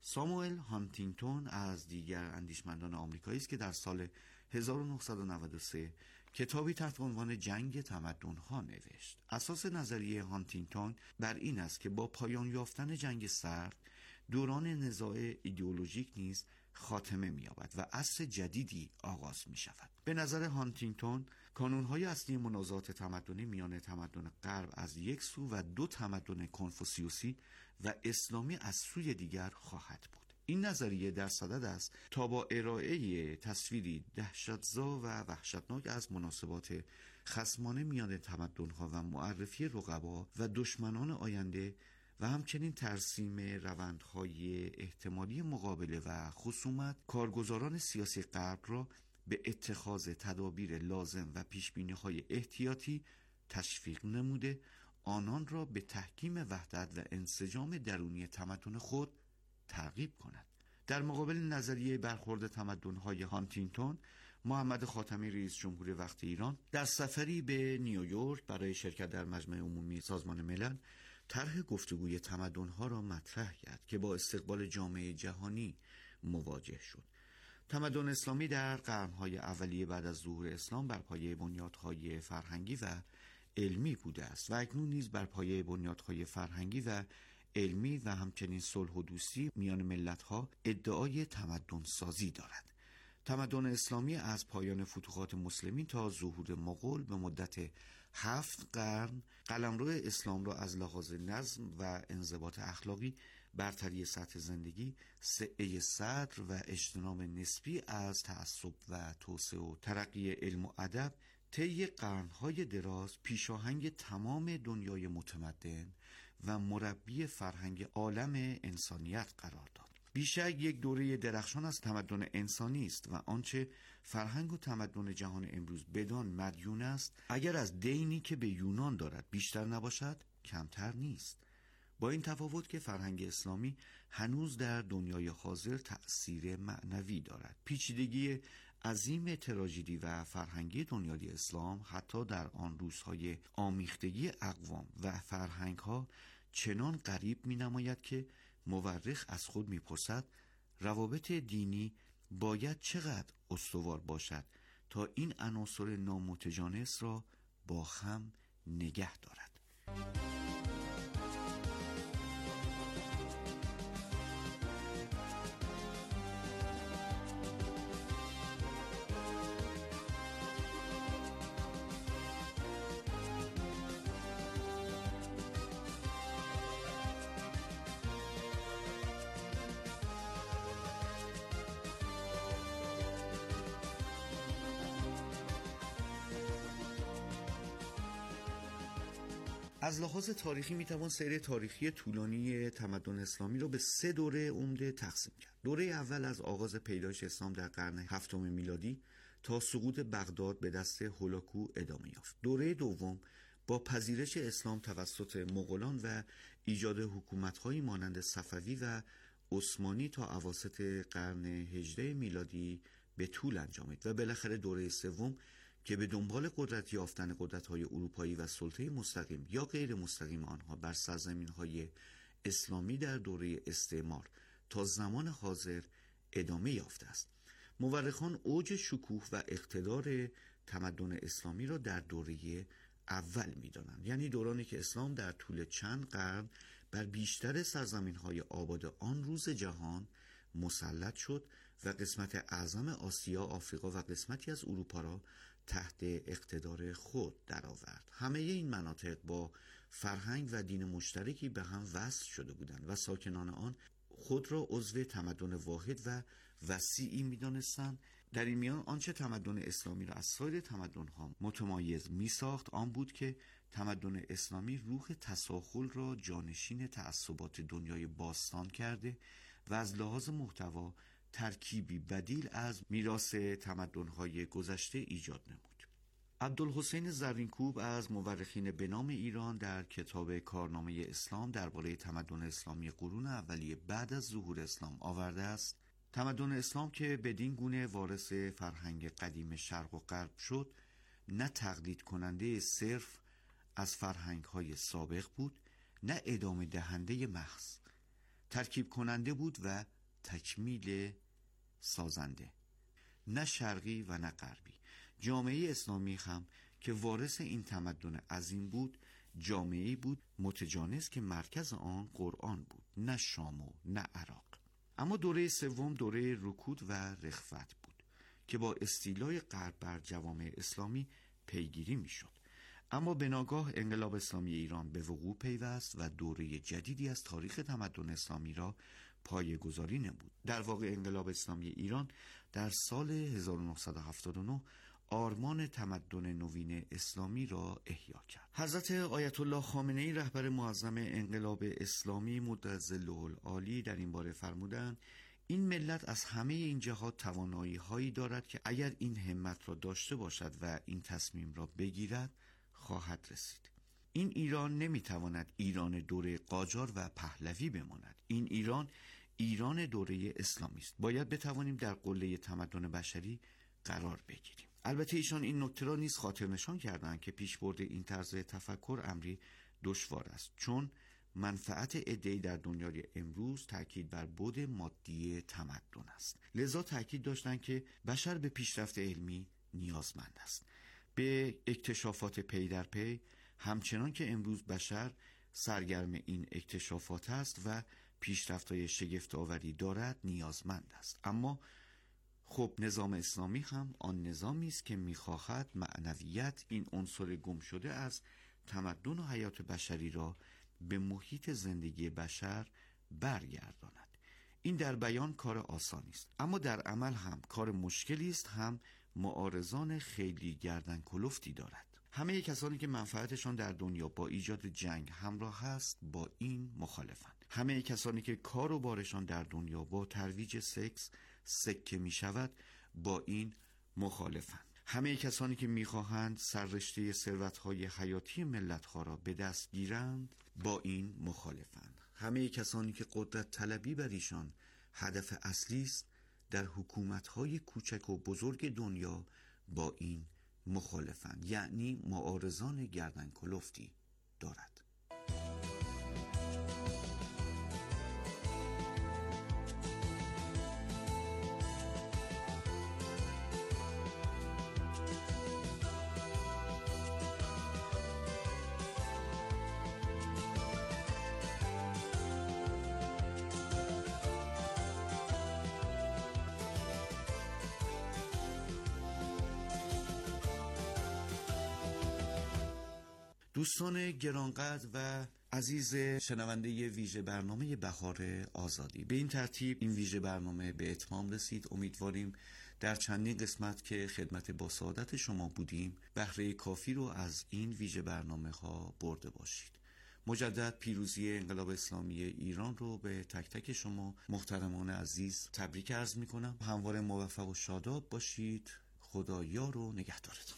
ساموئل هانتینگتون از دیگر اندیشمندان آمریکایی است که در سال 1993 کتابی تحت عنوان جنگ تمدن‌ها نوشت. اساس نظریه هانتینگتون بر این است که با پایان یافتن جنگ سرد دوران نزاع ایدئولوژیک نیز خاتمه می‌یابد و عصر جدیدی آغاز می‌شود. به نظر هانتینگتون کانون‌های اصلی منازعات تمدنی میان تمدن غرب از یک سو و دو تمدن کنفوسیوسی و اسلامی از سوی دیگر خواهد بود. این نظریه در صدد است تا با ارائه تصویری دهشتزا و وحشتناک از مناسبات خصمانه میان تمدن‌ها و معرفی رقبا و دشمنان آینده و همچنین ترسیم روندهای احتمالی مقابله و خصومت کارگزاران سیاسی غرب را به اتخاذ تدابیر لازم و پیشبینی‌های احتیاطی تشویق نموده آنان را به تحکیم وحدت و انسجام درونی تمدن خود ترغیب کند. در مقابل نظریه برخورد تمدن‌های هانتینگتون، محمد خاتمی رئیس جمهور وقت ایران در سفری به نیویورک برای شرکت در مجمع عمومی سازمان ملل طرح گفتگوی تمدن‌ها را مطرح کرد که با استقبال جامعه جهانی مواجه شد. تمدن اسلامی در قرن‌های اولیه بعد از ظهور اسلام بر پایه بنیادهای فرهنگی و علمی بوده است و اکنون نیز بر پایه بنیادهای فرهنگی و علمی و همچنین صلح و دوستی میان ملت‌ها ادعای تمدن سازی دارد. تمدن اسلامی از پایان فتوحات مسلمین تا ظهور مغول به مدت 7 قرن قلمرو اسلام را از لحاظ نظم و انضباط اخلاقی، برتری سطح زندگی، سعه صدر و اجتناب نسبی از تعصب و توسعه و ترقی علم و ادب طی قرن‌های دراز پیشاهنگ تمام دنیای متمدن و مربی فرهنگ عالم انسانیت قرار داد. بیشک یک دوره درخشان از تمدن انسانی است و آنچه فرهنگ و تمدن جهان امروز بدان مدیون است اگر از دینی که به یونان دارد بیشتر نباشد کمتر نیست. با این تفاوت که فرهنگ اسلامی هنوز در دنیای حاضر تأثیر معنوی دارد. پیچیدگی عظیم تراژدی و فرهنگی دنیای اسلام حتی در آن روزهای آمیختگی اقوام و فرهنگ‌ها چنان غریب می‌نماید که مورخ از خود می‌پرسد روابط دینی باید چقدر استوار باشد تا این عناصر نامتجانس را با هم نگه دارد. از لحاظ تاریخی میتوان سیر تاریخی طولانی تمدن اسلامی را به 3 دوره عمده تقسیم کرد. دوره اول از آغاز پیدایش اسلام در قرن 7 میلادی تا سقوط بغداد به دست هولاکو ادامه یافت. دوره دوم با پذیرش اسلام توسط مغولان و ایجاد حکومت‌هایی مانند صفوی و عثمانی تا اواسط قرن 18 میلادی به طول انجامید و بالاخره دوره سوم که به دنبال قدرت یافتن قدرت‌های اروپایی و سلطه مستقیم یا غیر مستقیم آنها بر سرزمین‌های اسلامی در دوره استعمار تا زمان حاضر ادامه یافته است. مورخان اوج شکوه و اقتدار تمدن اسلامی را در دوره اول می‌دانند، یعنی دورانی که اسلام در طول چند قرن بر بیشتر سرزمین‌های آباد آن روز جهان مسلط شد و قسمت اعظم آسیا، آفریقا و قسمتی از اروپا را تحت اقتدار خود درآورد. همه این مناطق با فرهنگ و دین مشترکی به هم وصل شده بودند و ساکنان آن خود را عضو تمدن واحد و وسیعی می‌دانستند. در این میان آنچه تمدن اسلامی را از سایر تمدن‌ها متمایز می‌ساخت آن بود که تمدن اسلامی روح تساهل را جانشین تعصبات دنیای باستان کرده و از لحاظ محتوا ترکیبی بدیل از میراث تمدن‌های گذشته ایجاد نمود. عبدالحسین زرینکوب از مورخین به نام ایران در کتاب کارنامه اسلام درباره تمدن اسلامی قرون اولیه بعد از ظهور اسلام آورده است: تمدن اسلام که بدین گونه وارث فرهنگ قدیم شرق و غرب شد، نه تقلید کننده صرف از فرهنگ‌های سابق بود، نه ادامه دهنده محض، ترکیب کننده بود و تکمیل سازنده، نه شرقی و نه غربی. جامعه اسلامی هم که وارث این تمدن عظیم بود، جامعه‌ای بود متجانس که مرکز آن قرآن بود، نه شام و نه عراق. اما دوره سوم دوره رکود و رخوت بود که با استیلای غرب بر جوامع اسلامی پیگیری میشد. اما به ناگاه انقلاب اسلامی ایران به وقوع پیوست و دوره جدیدی از تاریخ تمدن اسلامی را پایه‌گذاری نمود. در واقع انقلاب اسلامی ایران در سال 1979 آرمان تمدن نوین اسلامی را احیا کرد. حضرت آیت الله خامنه‌ای رهبر معظم انقلاب اسلامی مدظله العالی در این باره فرمودند: این ملت از همه این جهات توانایی هایی دارد که اگر این همت را داشته باشد و این تصمیم را بگیرد خواهد رسید. این ایران نمیتواند ایران دوره قاجار و پهلوی بماند. این ایران دوره اسلامی است. باید بتوانیم در قله تمدن بشری قرار بگیریم. البته ایشان این نکته را نیز خاطر نشان کردند که پیشبرد این طرز تفکر امری دشوار است، چون منفعت عده‌ای در دنیای امروز تأکید بر بعد مادی تمدن است. لذا تأکید داشتند که بشر به پیشرفت علمی نیازمند است، به اکتشافات پی در پی، همچنان که امروز بشر سرگرم این اکتشافات است و پیشرفت‌های شگفت‌آوری دارد نیازمند است. اما خب نظام اسلامی هم آن نظامی است که می‌خواهد معنویت، این عنصر گم شده از تمدن و حیات بشری را به محیط زندگی بشر برگرداند. این در بیان کار آسانی است، اما در عمل هم کار مشکلی است، هم معارضان خیلی گردن کلفتی دارد. همه کسانی که منفعتشان در دنیا با ایجاد جنگ همراه است با این مخالفند. همه کسانی که کار و بارشان در دنیا با ترویج سکس سکه می شود با این مخالفند. همه کسانی که می‌خواهند سررشته ثروت‌های حیاتی ملت‌ها را به دست گیرند با این مخالفند. همه کسانی که قدرت طلبی بر ایشان هدف اصلی است در حکومت‌های کوچک و بزرگ دنیا با این مخالفند، یعنی معارضان گردن کلفتی دارد. دوستان گرانقدر و عزیز شنونده ویژه برنامه بهار آزادی، به این ترتیب این ویژه برنامه به اتمام رسید. امیدواریم در چندین قسمت که خدمت با سعادت شما بودیم بهره کافی رو از این ویژه برنامه ها برده باشید. مجدد پیروزی انقلاب اسلامی ایران رو به تک تک شما محترمان عزیز تبریک عرض می کنم. همواره موفق و شاداب باشید. خدا یار و نگهدارتون.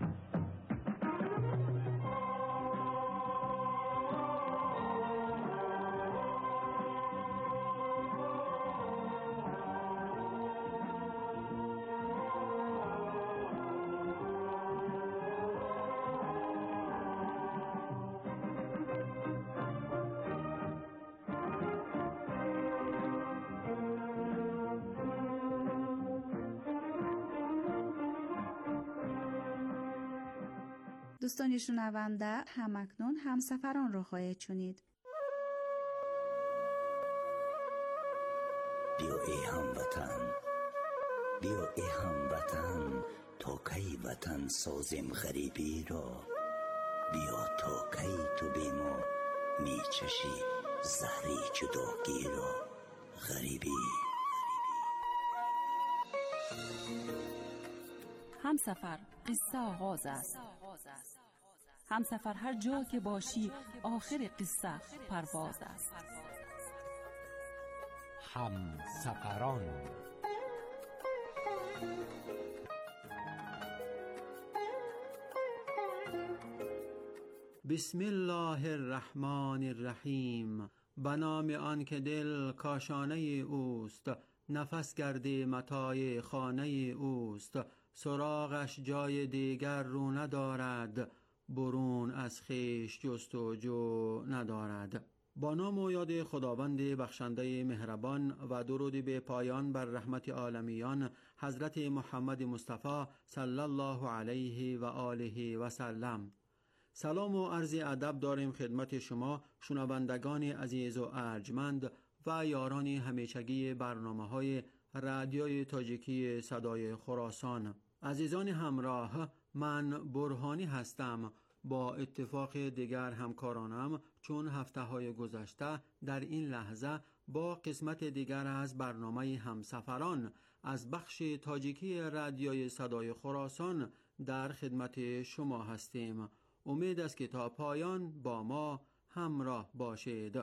دوستان شنونده، همکنون همسفران را خواهید شنید. بیا ای هموطن، بیا ای هموطن، تا کی وطن سازیم غریبی را. بیا تا کی تو بی ما می چشی زهری جداگی را. غریبی همسفر قصه آغاز است. همسفر هر جا که باشی آخر قصه پرواز است. همسفران. بسم الله الرحمن الرحیم. به نام آن که دل کاشانه اوست، نفس گردی متاع خانه اوست. سراغش جای دیگر رو ندارد، برون از خویش جستجو ندارد. با نام و یاد خداوند بخشنده مهربان و درود به پایان بر رحمت عالمیان حضرت محمد مصطفی صلی الله علیه و آله و سلم. سلام و عرض ادب داریم خدمت شما شنوندگان عزیز و ارجمند و یاران همیشگی برنامه‌های رادیوی تاجیکی صدای خراسان. عزیزان همراه، من برهانی هستم. با اتفاق دیگر همکارانم چون هفته‌های گذشته در این لحظه با قسمت دیگر از برنامه همسفران از بخش تاجیکی رادیوی صدای خراسان در خدمت شما هستیم. امید است که تا پایان با ما همراه باشید.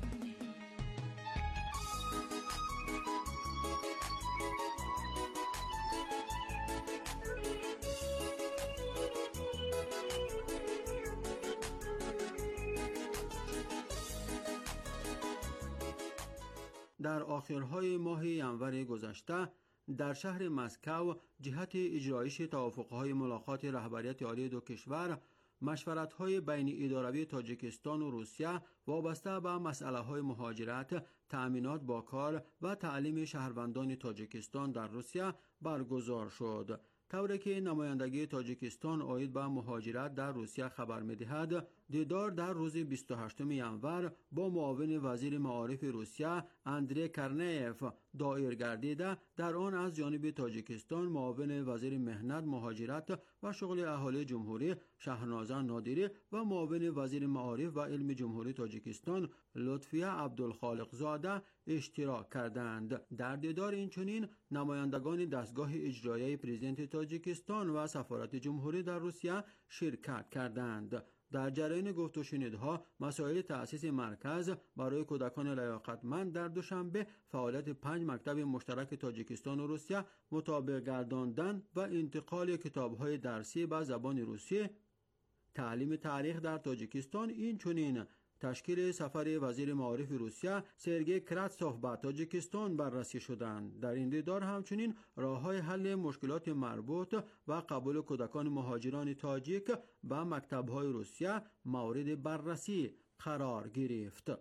در آخرهای ماه ینور گذشته در شهر مسکو جهت اجرایش توافقهای ملاقات رهبریت عالی دو کشور، مشورت‌های بین اداروی تاجیکستان و روسیه وابسته به مسئله‌های مهاجرت، تأمینات با کار و تعلیم شهروندان تاجیکستان در روسیه برگزار شد. طوری که نمایندگی تاجیکستان عاید به مهاجرت در روسیه خبر می‌دهد، دیدار در روز 28 ینور با معاون وزیر معارف روسیه اندری کرنیف دایر گردیده. در آن از جانب تاجیکستان معاون وزیر مهنت، مهاجرت و شغل اهالی جمهوری شهنازه نادری و معاون وزیر معارف و علم جمهوری تاجیکستان لطفیه عبدالخالق زاده اشتراک کردند. در دیدار اینچنین نمایندگان دستگاه اجرایی پرزیدنت تاجیکستان و سفارت جمهوری در روسیه شرکت کردند. در جریان گفت و شنیدها مسائل تأسیس مرکز برای کودکان لیاقتمند در دوشنبه، فعالیت 5 مکتب مشترک تاجیکستان و روسیه، مطابق گرداندن و انتقال کتاب‌های درسی به زبان روسی، تعلیم تاریخ در تاجیکستان، این چنین تشکیل سفر وزیر معارف روسیه سرگئی کراتسوف به تاجیکستان بررسی شدند. در این دیدار همچنین راه‌های حل مشکلات مربوط و قبول کودکان مهاجران تاجیک به مکتب‌های روسیه مورد بررسی قرار گرفت.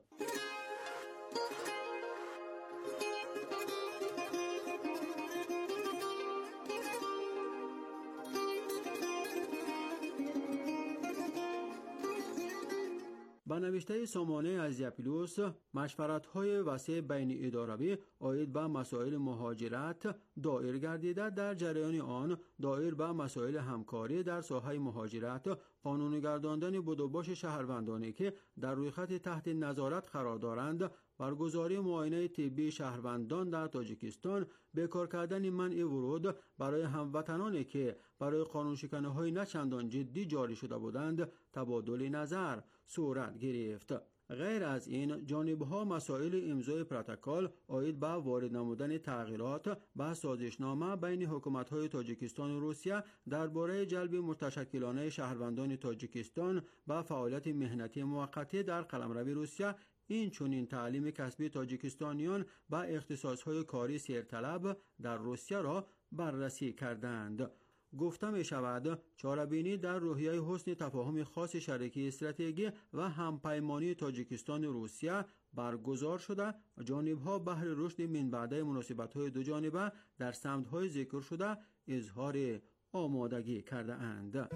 با نوشته سامانه از یاپیلوس، مشورت‌های وسیع بین اداروی عاید به مسائل مهاجرت دایر گردیده. در جریان آن دایر به مسائل همکاری در ساحه مهاجرت، قانون گرداندن بدوباش شهروندانی که در روی خط تحت نظارت قرار دارند، برگزاری معاینه طبی شهروندان در تاجیکستان، بیکار کردن منع ورود برای هموطنانی که برای قانونشکنی‌های نه چندان جدی جاری شده بودند تبادل نظر صورت گرفت. غیر از این جانب‌ها مسائل امضای پروتکل عاید به وارد نمودن تغییرات به سازشنامه بین حکومت‌های تاجیکستان و روسیه درباره جلب متشکلانه شهروندان تاجیکستان به فعالیت مهنتی موقتی در قلمرو روسیه، این چنین تعلیم کسبی تاجیکستانیان به اختصاص‌های کاری سیرطلب در روسیه را بررسی کردند. گفته می شود چاره‌بینی در روحیه حسن تفاهم خاص شریکی استراتژی و همپیمانی تاجیکستان و روسیه برگزار شده. جانب‌ها بهر رشد من بعده مناسبت‌های دو جانبه در سمت‌های ذکر شده اظهار آمادگی کرده اند.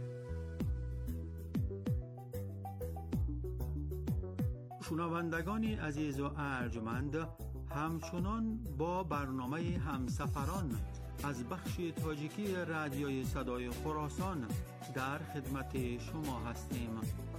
شنوندگان عزیز و ارجمند، همچنان با برنامه همسفران از بخش تاجیکی رادیوی صدای خراسان در خدمت شما هستیم.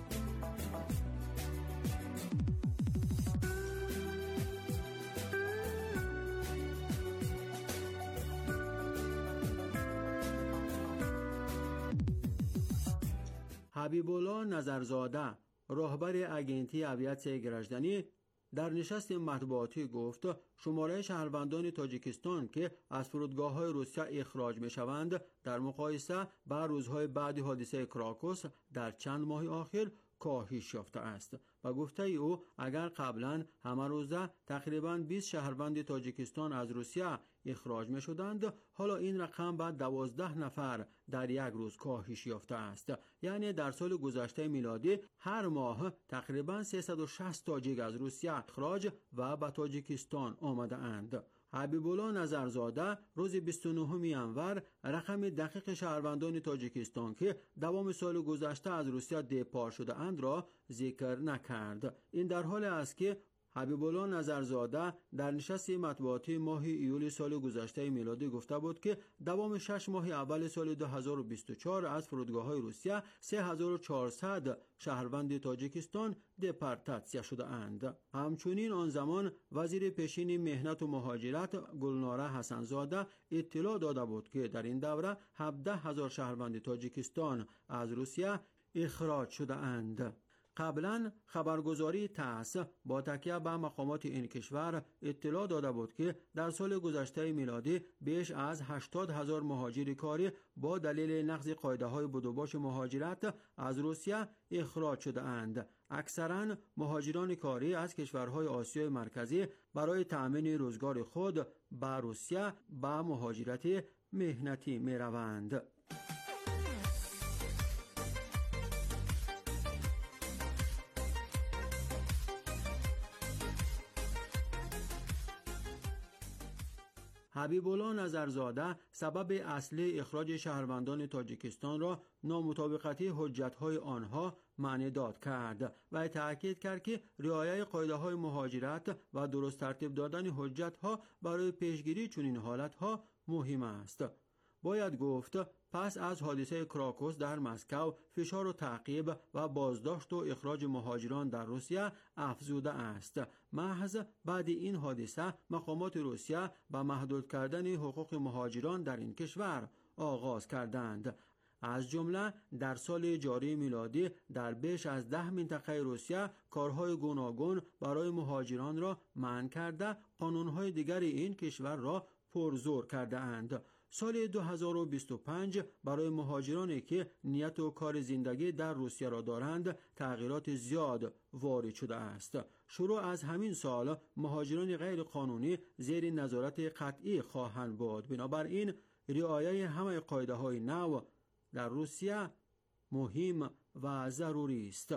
حبیب الله نظرزاده، راهبر اگنتی اویاتسیای گرجدنی، در نشست مطبوعاتی گفت شماره شهروندان تاجیکستان که از فرودگاه‌های روسیه اخراج می‌شوند در مقایسه با روزهای بعد حادثه کراکوس در چند ماه آخر کاهش یافته است. و گفته او اگر قبلا همه روزه تقریباً 20 شهروند تاجیکستان از روسیه اخراج می شدند، حالا این رقم به 12 نفر در یک روز کاهش یافته است. یعنی در سال گذشته میلادی هر ماه تقریبا 360 تاجیک از روسیه اخراج و به تاجیکستان آمده اند. حبیب‌الله نظرزاده روز 29 انور رقم دقیق شهروندان تاجیکستان که دوام سال گذشته از روسیه دیپار شده اند را ذکر نکرد. این در حالی است که حبیب‌الله نظرزاده در نشست مطبوعاتی ماه ایول سال گذشته میلادی گفته بود که دوام 6 ماه اول سال 2024 از فرودگاه‌های روسیه 3400 شهروند تاجیکستان دپارتاسیون شده اند. همچنین آن زمان وزیر پیشین مهنت و مهاجرت گلناره حسن‌زاده اطلاع داده بود که در این دوره 17000 شهروند تاجیکستان از روسیه اخراج شده اند. قبلا خبرگزاری تاس با تکیه به مقامات این کشور اطلاع داده بود که در سال گذشته میلادی بیش از 80,000 مهاجر کاری با دلیل نقض قاعده‌های بدوباش مهاجرت از روسیه اخراج شده اند. اکثرا مهاجران کاری از کشورهای آسیای مرکزی برای تأمین روزگار خود به روسیه به مهاجرت مهنتی می روند. حبیب‌الله نظرزاده سبب اصلی اخراج شهروندان تاجیکستان را نامطابقتی حجت‌های آنها معنی داد کرد و تأکید کرد که رعایت قاعده‌های مهاجرت و درست ترتیب دادن حجت‌ها برای پیشگیری چنین حالت‌ها مهم است. باید گفت پس از حادثه کراکوس در مسکو فشار و تعقیب و بازداشت و اخراج مهاجران در روسیه افزوده است. محض بعد این حادثه مقامات روسیه به محدود کردن حقوق مهاجران در این کشور آغاز کردند. از جمله در سال جاری میلادی در بیش از 10 منطقه روسیه کارهای گوناگون برای مهاجران را منع کرده قانونهای دیگر این کشور را پرزور کرده اند. سال 2025 برای مهاجرانی که نیت و کار زندگی در روسیه را دارند تغییرات زیاد وارد شده است. شروع از همین سال مهاجران غیر قانونی زیر نظارت قطعی خواهند بود. بنابراین رعایت همه قاعده‌های نو در روسیه مهم و ضروری است.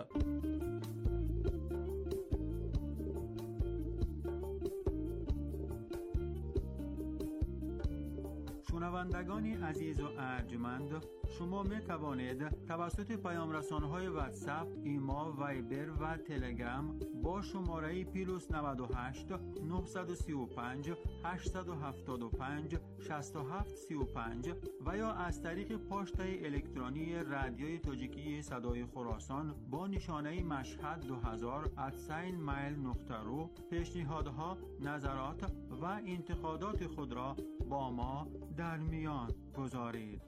شنوندگان عزیز و ارجمند، شما می توانید توسط پیام رسانه‌های واتساپ، ایما، وایبر و تلگرام با شماره +98 935 875 6735 و یا از طریق پاشته الکترونی رادیوی تاجیکی صدای خراسان با نشانه مشهد 2000@mail.ru پیشنهادها، نظرات و انتقادات خود را با ما در میان گذارید.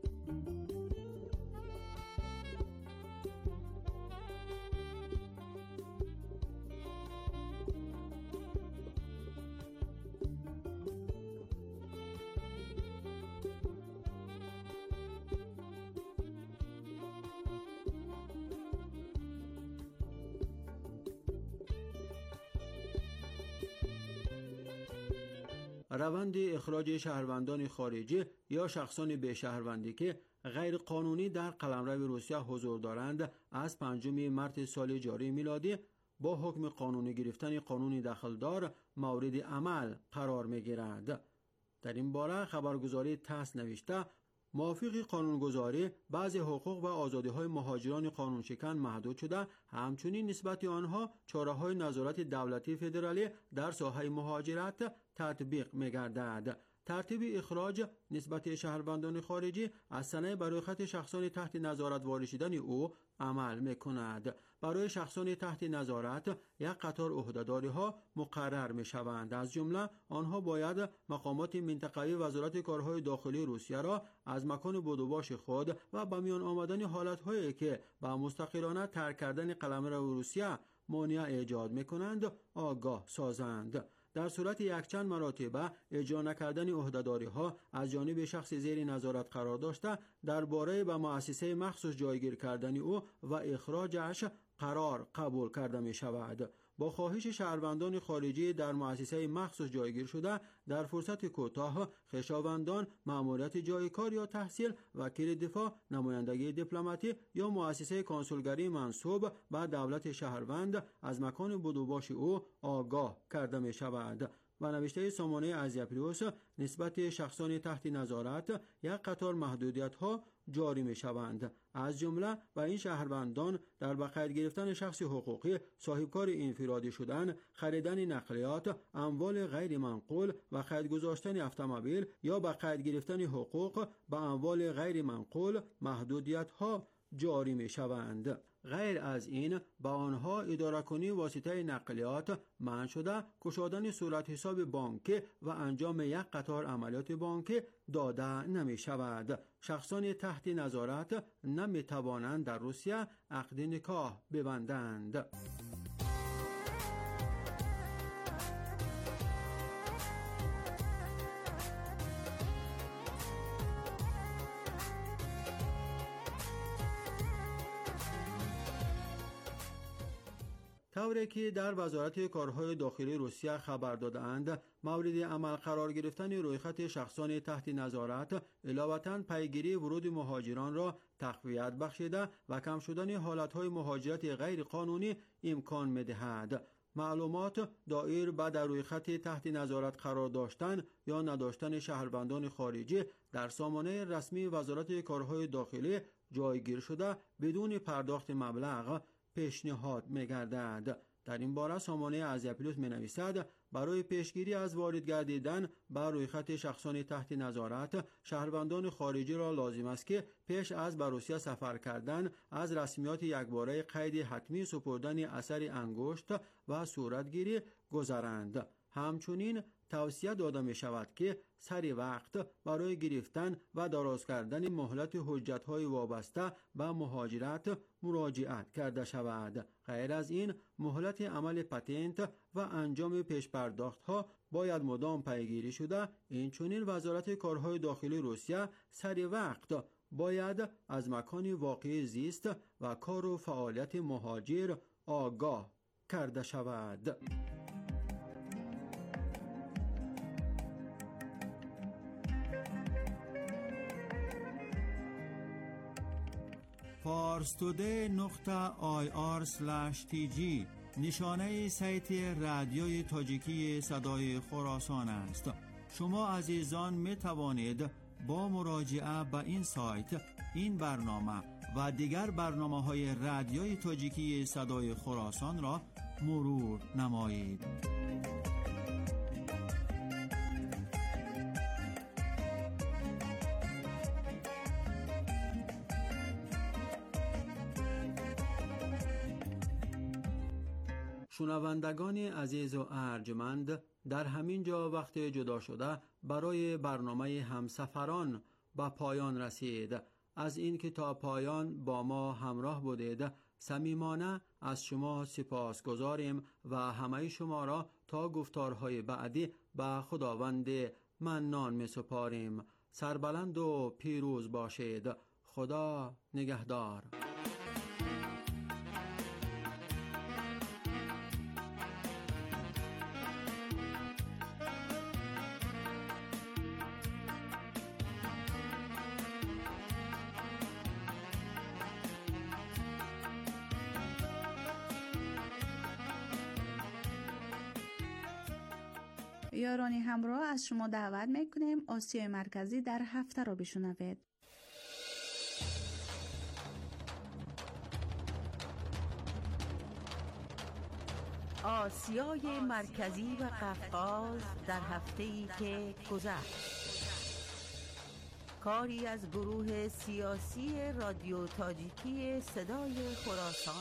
روند اخراج شهروندان خارجی یا شخصان به شهروندی که غیر قانونی در قلمرو روسیه حضور دارند از 5 مارس سال جاری میلادی با حکم قانونی گرفتن قانون داخلدار مورد عمل قرار می گیرد. در این باره خبرگزاری تاس نوشته موافق قانونگذاری بعضی حقوق و آزادی‌های مهاجران قانونشکن محدود شده، همچنین نسبت آنها چاره‌های نظارت دولتی فدرالی در ساحه مهاجرت تطبیق می‌گردد. ترتیب اخراج نسبت شهروندان خارجی از سنه برای خط شخصان تحت نظارت وارد شدن او عمل می‌کند. برای شخصان تحت نظارت یک قطار عهده‌داری‌ها مقرر می‌شوند. از جمله آنها باید مقامات منطقه‌ای وزارت کارهای داخلی روسیه را از مکان بدوباش خود و به میان آمدن حالت‌هایی که با مستقلانه ترک کردن قلمرو روسیه مانع ایجاد می‌کنند آگاه سازند. در صورت یکچند مراتبه اجرا نکردن عهده‌داری‌ها از جانب شخص زیر نظارت قرار داشته درباره به مؤسسه مخصوص جایگیر کردن او و اخراجش قرار قبول کرده می شود. با خواهش شهروندان خارجی در مؤسسه مخصوص جایگیر شده در فرصت کوتاه خویشاوندان مأموریت جای کار یا تحصیل، وکیل دفاع، نمایندگی دیپلماتی یا مؤسسه کنسولگری منسوب به دولت شهروند از مکان بود و باش او آگاه کرده می شود. و نوشته سامانه ازیپیروس نسبت شخصان تحت نظارت یک قطار محدودیت ها جاری می شوند، از جمله و این شهروندان در به قید گرفتن شخص حقوقی، صاحبکار انفرادی شدن، خریدن نقلیات، اموال غیر منقول و قید گذاشتن اتومبیل یا به قید گرفتن حقوق به اموال غیر منقول محدودیت ها جاری می شوند. غیر از این با آنها اداره کنی واسطه نقلیات منع شده، گشادن صورت حساب بانکی و انجام یک قطار عملیات بانکی داده نمی شود. شخصان تحت نظارت نمی توانند در روسیه عقد نکاح ببندند. طوری که در وزارت کارهای داخلی روسیه خبر دادند، مورد عمل قرار گرفتن رویخط شخصان تحت نظارت علاوةً پیگیری ورود مهاجران را تقویت بخشیده و کم شدن حالتهای مهاجرت غیر قانونی امکان می‌دهد. معلومات دایر به در رویخط تحت نظارت قرار داشتن یا نداشتن شهروندان خارجی در سامانه رسمی وزارت کارهای داخلی جایگیر شده بدون پرداخت مبلغ پیشنهاد می‌گردد. در این باره سامانه ازیپیروس می‌نویسد برای پیشگیری از وارد گردیدن بر رویخط شخصان تحت نظارت، شهروندان خارجی را لازم است که پیش از به روسیه سفر کردن از رسمیات یکباره قید حتمی سپردن اثر انگشت و صورتگیری گذرند. همچنین توصیه داده می شود که سری وقت برای گرفتن و دراز کردن مهلت حجت‌های وابسته به مهاجرت مراجعت کرده شود. غیر از این مهلت عمل پتنت و انجام پیش پرداخت‌ها باید مدام پیگیری شده. اینچنین وزارت کارهای داخلی روسیه سری وقت باید از مکان واقعی زیست و کار و فعالیت مهاجر آگاه کرده شود. parstoday.ir/tg نشانه سایت رادیوی تاجیکی صدای خراسان است. شما عزیزان می توانید با مراجعه به این سایت این برنامه و دیگر برنامه‌های رادیوی تاجیکی صدای خراسان را مرور نمایید. شنوندگان عزیز و ارجمند، در همین جا وقت جدا شده برای برنامه همسفران به پایان رسید. از این که تا پایان با ما همراه بودید صمیمانه از شما سپاسگزاریم و همه شما را تا گفتارهای بعدی به خداوند منان می سپاریم. سربلند و پیروز باشید. خدا نگهدار. یارانی همراه از شما دعوت میکنیم آسیای مرکزی در هفته را بشنوید. آسیای مرکزی و قفقاز در هفته‌ای که گذشت. کاری از گروه سیاسی رادیو تاجیکی صدای خراسان.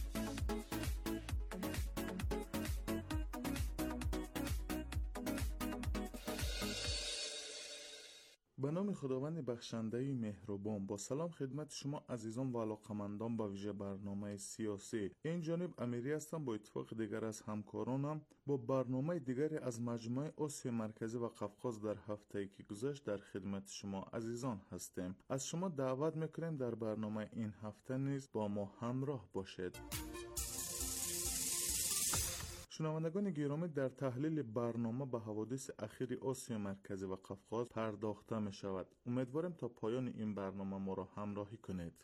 به نام خداوند بخشنده مهربان، با سلام خدمت شما عزیزان و علاقمندان به ویژه برنامه سیاسی. این جانب امیری هستم. با اتفاق دیگر از همکارانم با برنامه دیگری از مجموعه آسیای مرکزی و قفقاز در هفته‌ای که گذشت در خدمت شما عزیزان هستیم. از شما دعوت میکنیم در برنامه این هفته نیز با ما همراه باشید. شنوندگان گرامی، در تحلیل برنامه به حوادث اخیر آسیا مرکزی و قفقاز پرداخته می شود. امیدوارم تا پایان این برنامه ما را همراهی کنید.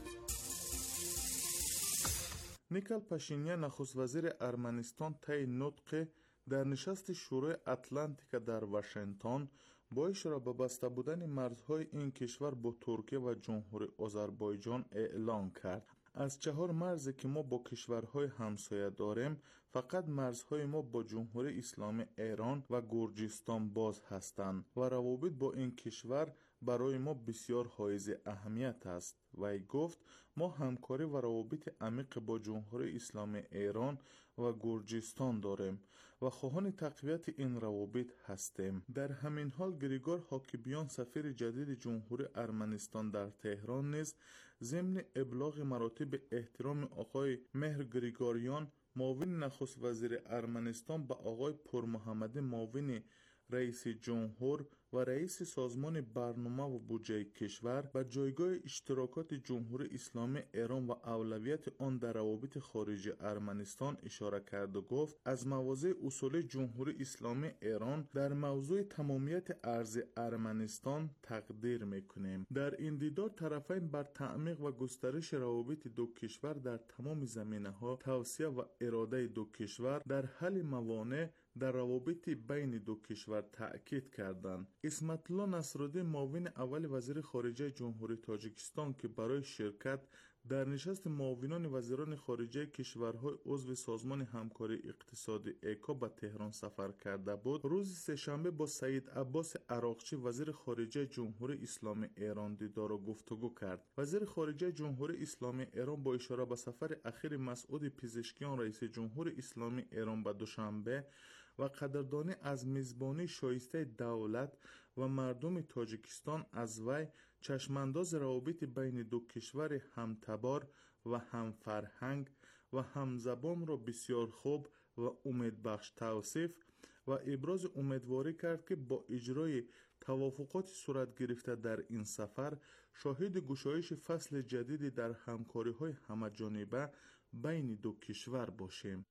نیکل پاشینیان نخست وزیر ارمنستان طی نطق در نشست شورای اتلانتیک در واشنگتن با اشاره به بسته بودن مرزهای این کشور با ترکیه و جمهوری آذربایجان اعلام کرد. از 4 مرزی که ما با کشورهای همسایه داریم، فقط مرزهای ما با جمهوری اسلامی ایران و گرجستان باز هستند و روابط با این کشور برای ما بسیار حائز اهمیت است. وی گفت ما همکاری و روابط عمیق با جمهوری اسلامی ایران و گرجستان داریم و خواهان تقویت این روابط هستیم. در همین حال گریگور حاکبیان سفیر جدید جمهوری ارمنستان در تهران نیز ضمن ابلاغ مراتب احترام آقای مهر گریگوریان معاون نخست وزیر ارمنستان به آقای پرمحمد معاون رئیس جمهور و رئیس سازمان برنامه و بودجه کشور به جایگاه اشتراکات جمهوری اسلامی ایران و اولویت آن در روابط خارجی ارمنستان اشاره کرد و گفت از مواضع اصولی جمهوری اسلامی ایران در موضوع تمامیت ارض ارمنستان تقدیر میکنیم. در این دیدار طرفین بر تعمیق و گسترش روابط دو کشور در تمام زمینه‌ها توصیه و اراده دو کشور در حل موانع در روابط بین دو کشور تأکید کردند. اسمت الله نصرالدین معاون اول وزیر خارجه جمهوری تاجیکستان که برای شرکت در نشست معاونان وزیران خارجه کشورهای عضو سازمان همکاری اقتصادی ایکا به تهران سفر کرده بود، روز سه‌شنبه با سید عباس عراقچی وزیر خارجه جمهوری اسلامی ایران دیدار و گفتگو کرد. وزیر خارجه جمهوری اسلامی ایران با اشاره به سفر اخیر مسعود پزشکیان رئیس جمهوری اسلامی ایران به دوشنبه و قدردانی از میزبانی شایسته دولت و مردم تاجیکستان از وی چشمانداز روابط بین دو کشور همتبار و هم فرهنگ و همزبان را بسیار خوب و امیدبخش توصیف و ابراز امیدواری کرد که با اجرای توافقات صورت گرفته در این سفر شاهد گشایش فصل جدیدی در همکاری‌های همه‌جانبه بین دو کشور باشیم.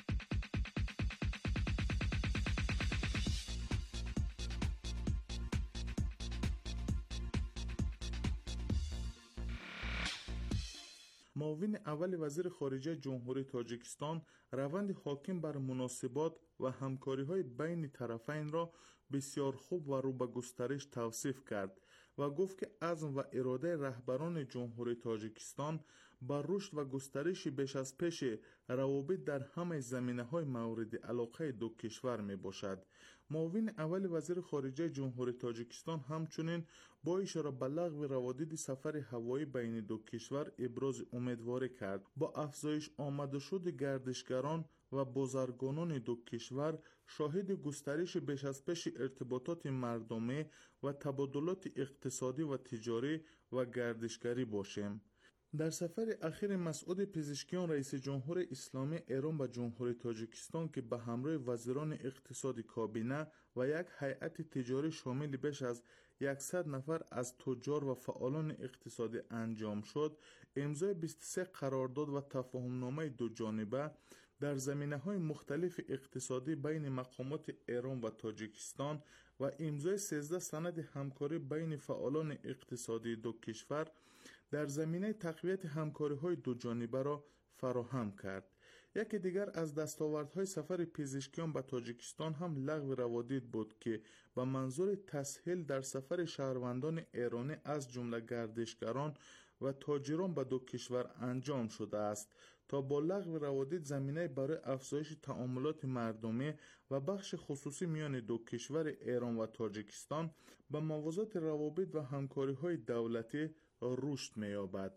معاون اول وزیر خارجه جمهوری تاجیکستان روند حاکم بر مناسبات و همکاری‌های بین طرفین را بسیار خوب و رو به گسترش توصیف کرد و گفت که عزم و اراده رهبران جمهوری تاجیکستان بر رشد و گسترش بیش از پیش روابط در همه زمینه‌های مورد علاقه دو کشور میباشد. معاون اول وزیر خارجه جمهوری تاجیکستان همچنین با اشاره به لغو روادید سفر هوایی بین دو کشور ابراز امیدواری کرد. با افزایش آمده شد گردشگران و بازرگانان دو کشور شاهد گسترش بیش از پیش ارتباطات مردمی و تبادلات اقتصادی و تجاری و گردشگری باشیم. در سفر اخیر مسعود پزشکیان رئیس جمهور اسلامی ایران به جمهوری تاجیکستان که به همراه وزیران اقتصادی کابینه و یک هیئت تجاری شامل بیش از 100 نفر از تجار و فعالان اقتصادی انجام شد، امضای 23 قرارداد و تفاهمنامه دو جانبه در زمینه‌های مختلف اقتصادی بین مقامات ایران و تاجیکستان و امضای 13 سند همکاری بین فعالان اقتصادی دو کشور در زمینه تقویت همکاری‌های دو جانبه را فراهم کرد. یکی دیگر از دستاوردهای سفر پزشکیان به تاجیکستان هم لغو روادید بود که به منظور تسهیل در سفر شهروندان ایرانی از جمله گردشگران و تاجران به دو کشور انجام شده است تا با لغو روادید زمینه برای افزایش تعاملات مردمی و بخش خصوصی میان دو کشور ایران و تاجیکستان به موازات روابط و همکاری‌های دولتی رشد می‌یابد.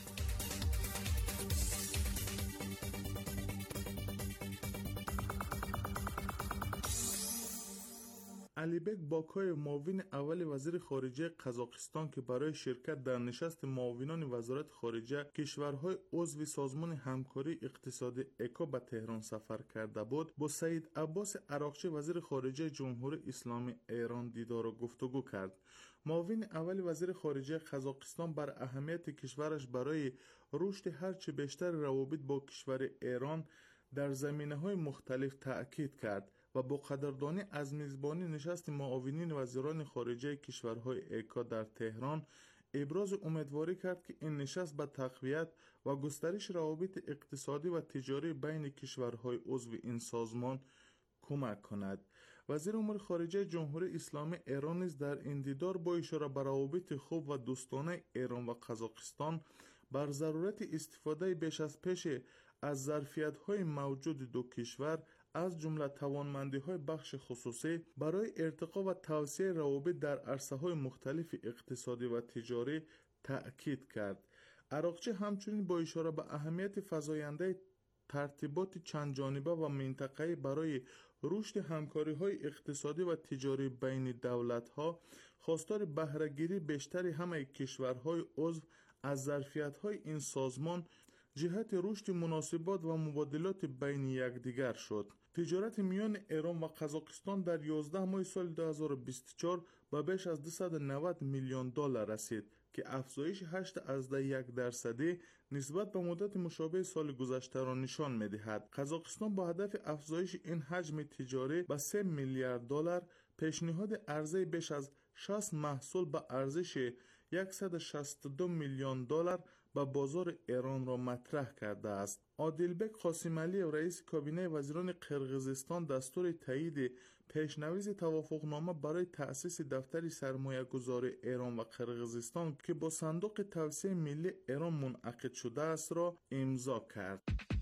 علیبک باکای معاون اول وزیر خارجه قزاقستان که برای شرکت در نشست معاونان وزارت خارجه کشورهای عضو سازمان همکاری اقتصادی ایکا به تهران سفر کرده بود، با سید عباس عراقچی وزیر خارجه جمهوری اسلامی ایران دیدار و گفتگو کرد. معاون اول وزیر خارجه قزاقستان بر اهمیت کشورش برای رشد هرچه بیشتر روابط با کشور ایران در زمینه‌های مختلف تأکید کرد و با قدردانی از میزبانی نشست معاونین وزیران خارجه کشورهای ایکا در تهران ابراز امیدواری کرد که این نشست به تقویت و گسترش روابط اقتصادی و تجاری بین کشورهای عضو این سازمان کمک کند. وزیر امور خارجه جمهوری اسلامی ایران نیز در این دیدار با اشاره به روابط خوب و دوستانه ایران و قزاقستان بر ضرورت استفاده بیش از پیش از ظرفیت‌های موجود دو کشور از جمله توانمندی‌های بخش خصوصی برای ارتقا و توسعه روابط در عرصه‌های مختلف اقتصادی و تجاری تأکید کرد. عراقچی همچنین با اشاره به اهمیت فزاینده ترتیبات چند جانبه و منطقه‌ای برای رشد همکاری‌های اقتصادی و تجاری بین دولت‌ها خواستار بهره‌گیری بیشتر همه کشورهای عضو از ظرفیت‌های این سازمان جهت رشد مناسبات و مبادلات بین یکدیگر شد. تجارت میان ایران و قزاقستان در 11 ماه سال 2024 به بیش از 290 میلیون دلار رسید که افزایش 8.1% نسبت به مدت مشابه سال گذشته را نشان می‌دهد. قزاقستان با هدف افزایش این حجم تجاری به 3 میلیارد دلار پیشنهاد عرضه بیش از 60 محصول به ارزش 162 میلیون دلار به بازار ایران را مطرح کرده است. عادلبک قاسمعلی رئیس کابینه وزیران قرقیزستان دستور تایید پیشنویس توافقنامه برای تأسیس دفتر سرمایه‌گذاری ایران و قرقیزستان که با صندوق توسعه ملی ایران منعقد شده است را امضا کرد.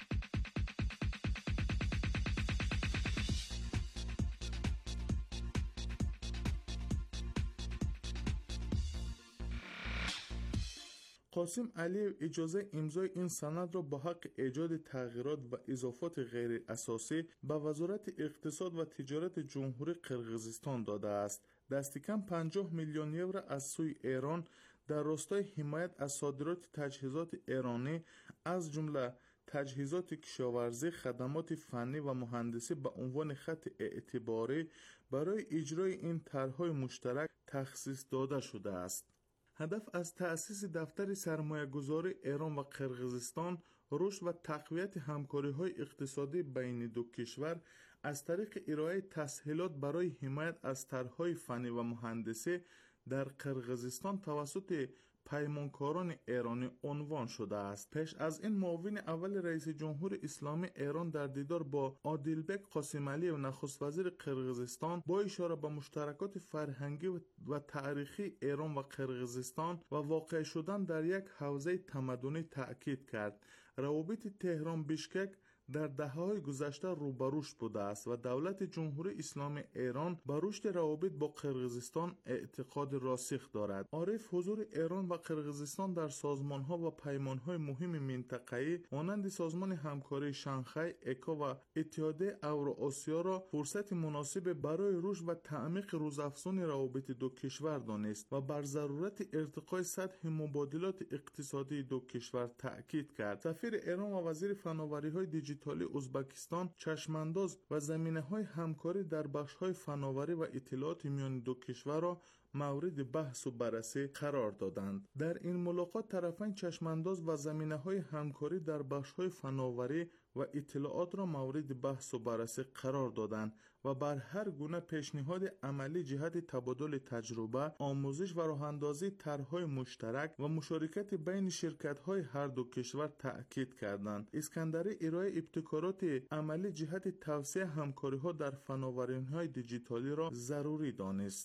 قاسم علیو اجازه امضای این سند را با حق ایجاد تغییرات و اضافات غیر اساسی به وزارت اقتصاد و تجارت جمهوری قرقیزستان داده است. دست کم 50 میلیون یورو از سوی ایران در راستای حمایت از صادرات تجهیزات ایرانی از جمله تجهیزات کشاورزی، خدمات فنی و مهندسی به عنوان خط اعتباری برای اجرای این طرح‌های مشترک تخصیص داده شده است. هدف از تأسیس دفتر سرمایه‌گذاری ایران و قرقیزستان رشد و تقویت همکاری‌های اقتصادی بین دو کشور از طریق ارائه تسهیلات برای حمایت از طرح‌های فنی و مهندسی در قرقیزستان توسط پیمانکاران ایرانی عنوان شده است. پیش از این معاون اول رئیس جمهور اسلامی ایران در دیدار با عادلبک قاسمعلی و نخست وزیر قرقیزستان با اشاره به مشترکات فرهنگی و تاریخی ایران و قرقیزستان و واقع شدن در یک حوزه تمدنی تأکید کرد. روابط تهران بشکک در دهه‌های گذشته رو به رشد بوده است و دولت جمهوری اسلامی ایران به رشد روابط با قرقیزستان اعتقاد راسخ دارد. عارف حضور ایران و قرقیزستان در سازمان‌ها و پیمان‌های مهم منطقه‌ای مانند سازمان همکاری شانگهای، ایکا و اتحادیه اوراسیا را فرصت مناسب برای رشد و تعمیق روزافزون روابط دو کشور دانست و بر ضرورت ارتقای سطح مبادلات اقتصادی دو کشور تأکید کرد. سفیر ایران و وزیر فناوری‌های دیجیتالی ازبکستان چشمانداز و زمینه‌های همکاری در بخش‌های فناوری و اطلاعات میان دو کشور را مورد بحث و بررسی قرار دادند. در این ملاقات طرفین چشمانداز و زمینه‌های همکاری در بخش‌های فناوری و اطلاعات را مورد بحث و بررسی قرار دادند و بر هر گونه پیشنهاد عملی جهت تبادل تجربه، آموزش و راه‌اندازی طرح‌های مشترک و مشارکت بین شرکت‌های هر دو کشور تأکید کردند. اسکندری ارائه ابتکارات عملی جهت توسعه همکاری‌ها در فناوری‌های دیجیتالی را ضروری دانست.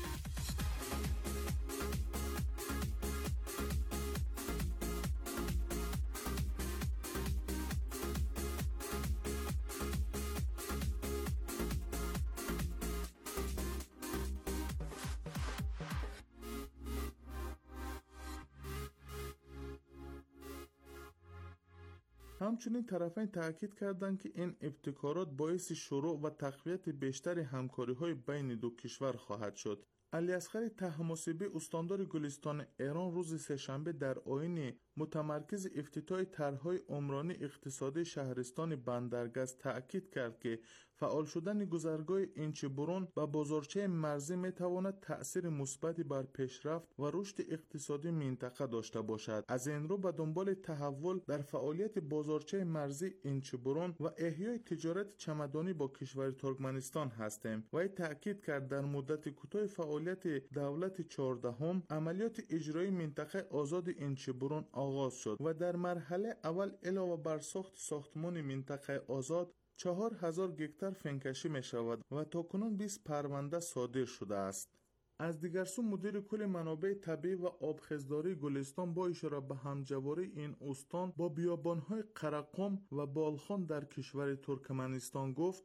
همچنین طرفین تأکید کردند که این ابتکارات باعث شروع و تقویت بیشتر همکاری‌های بین دو کشور خواهد شد. علیاصغر طهماسبی استاندار گلستان ایران روز سه‌شنبه در آیین متمرکز افتتاح طرح‌های عمرانی اقتصادی شهرستان بندرگز تأکید کرد که فعال شدن گذرگاه اینچبرون به بازارچه مرزی میتواند تأثیر مثبتی بر پیشرفت و رشد اقتصادی منطقه داشته باشد. از این رو به دنبال تحول در فعالیت بازارچه مرزی اینچبرون و احیای تجارت چمدانی با کشور ترکمنستان هستیم. و تأکید کرد در مدت کوتاه فعالیت دولت 14 عملیات اجرایی منطقه آزاد اینچبرون آغاز شد و در مرحله اول علاوه بر ساختمان منطقه آزاد 4000 گکتار فنکشی می شود و تاکنون 20 پرونده صادر شده است. از دیگر سو مدیر کل منابع طبیعی و آبخزداری گلستان با اشاره به همجواری این استان با بیابانهای قرقم و بالخان در کشور ترکمنستان گفت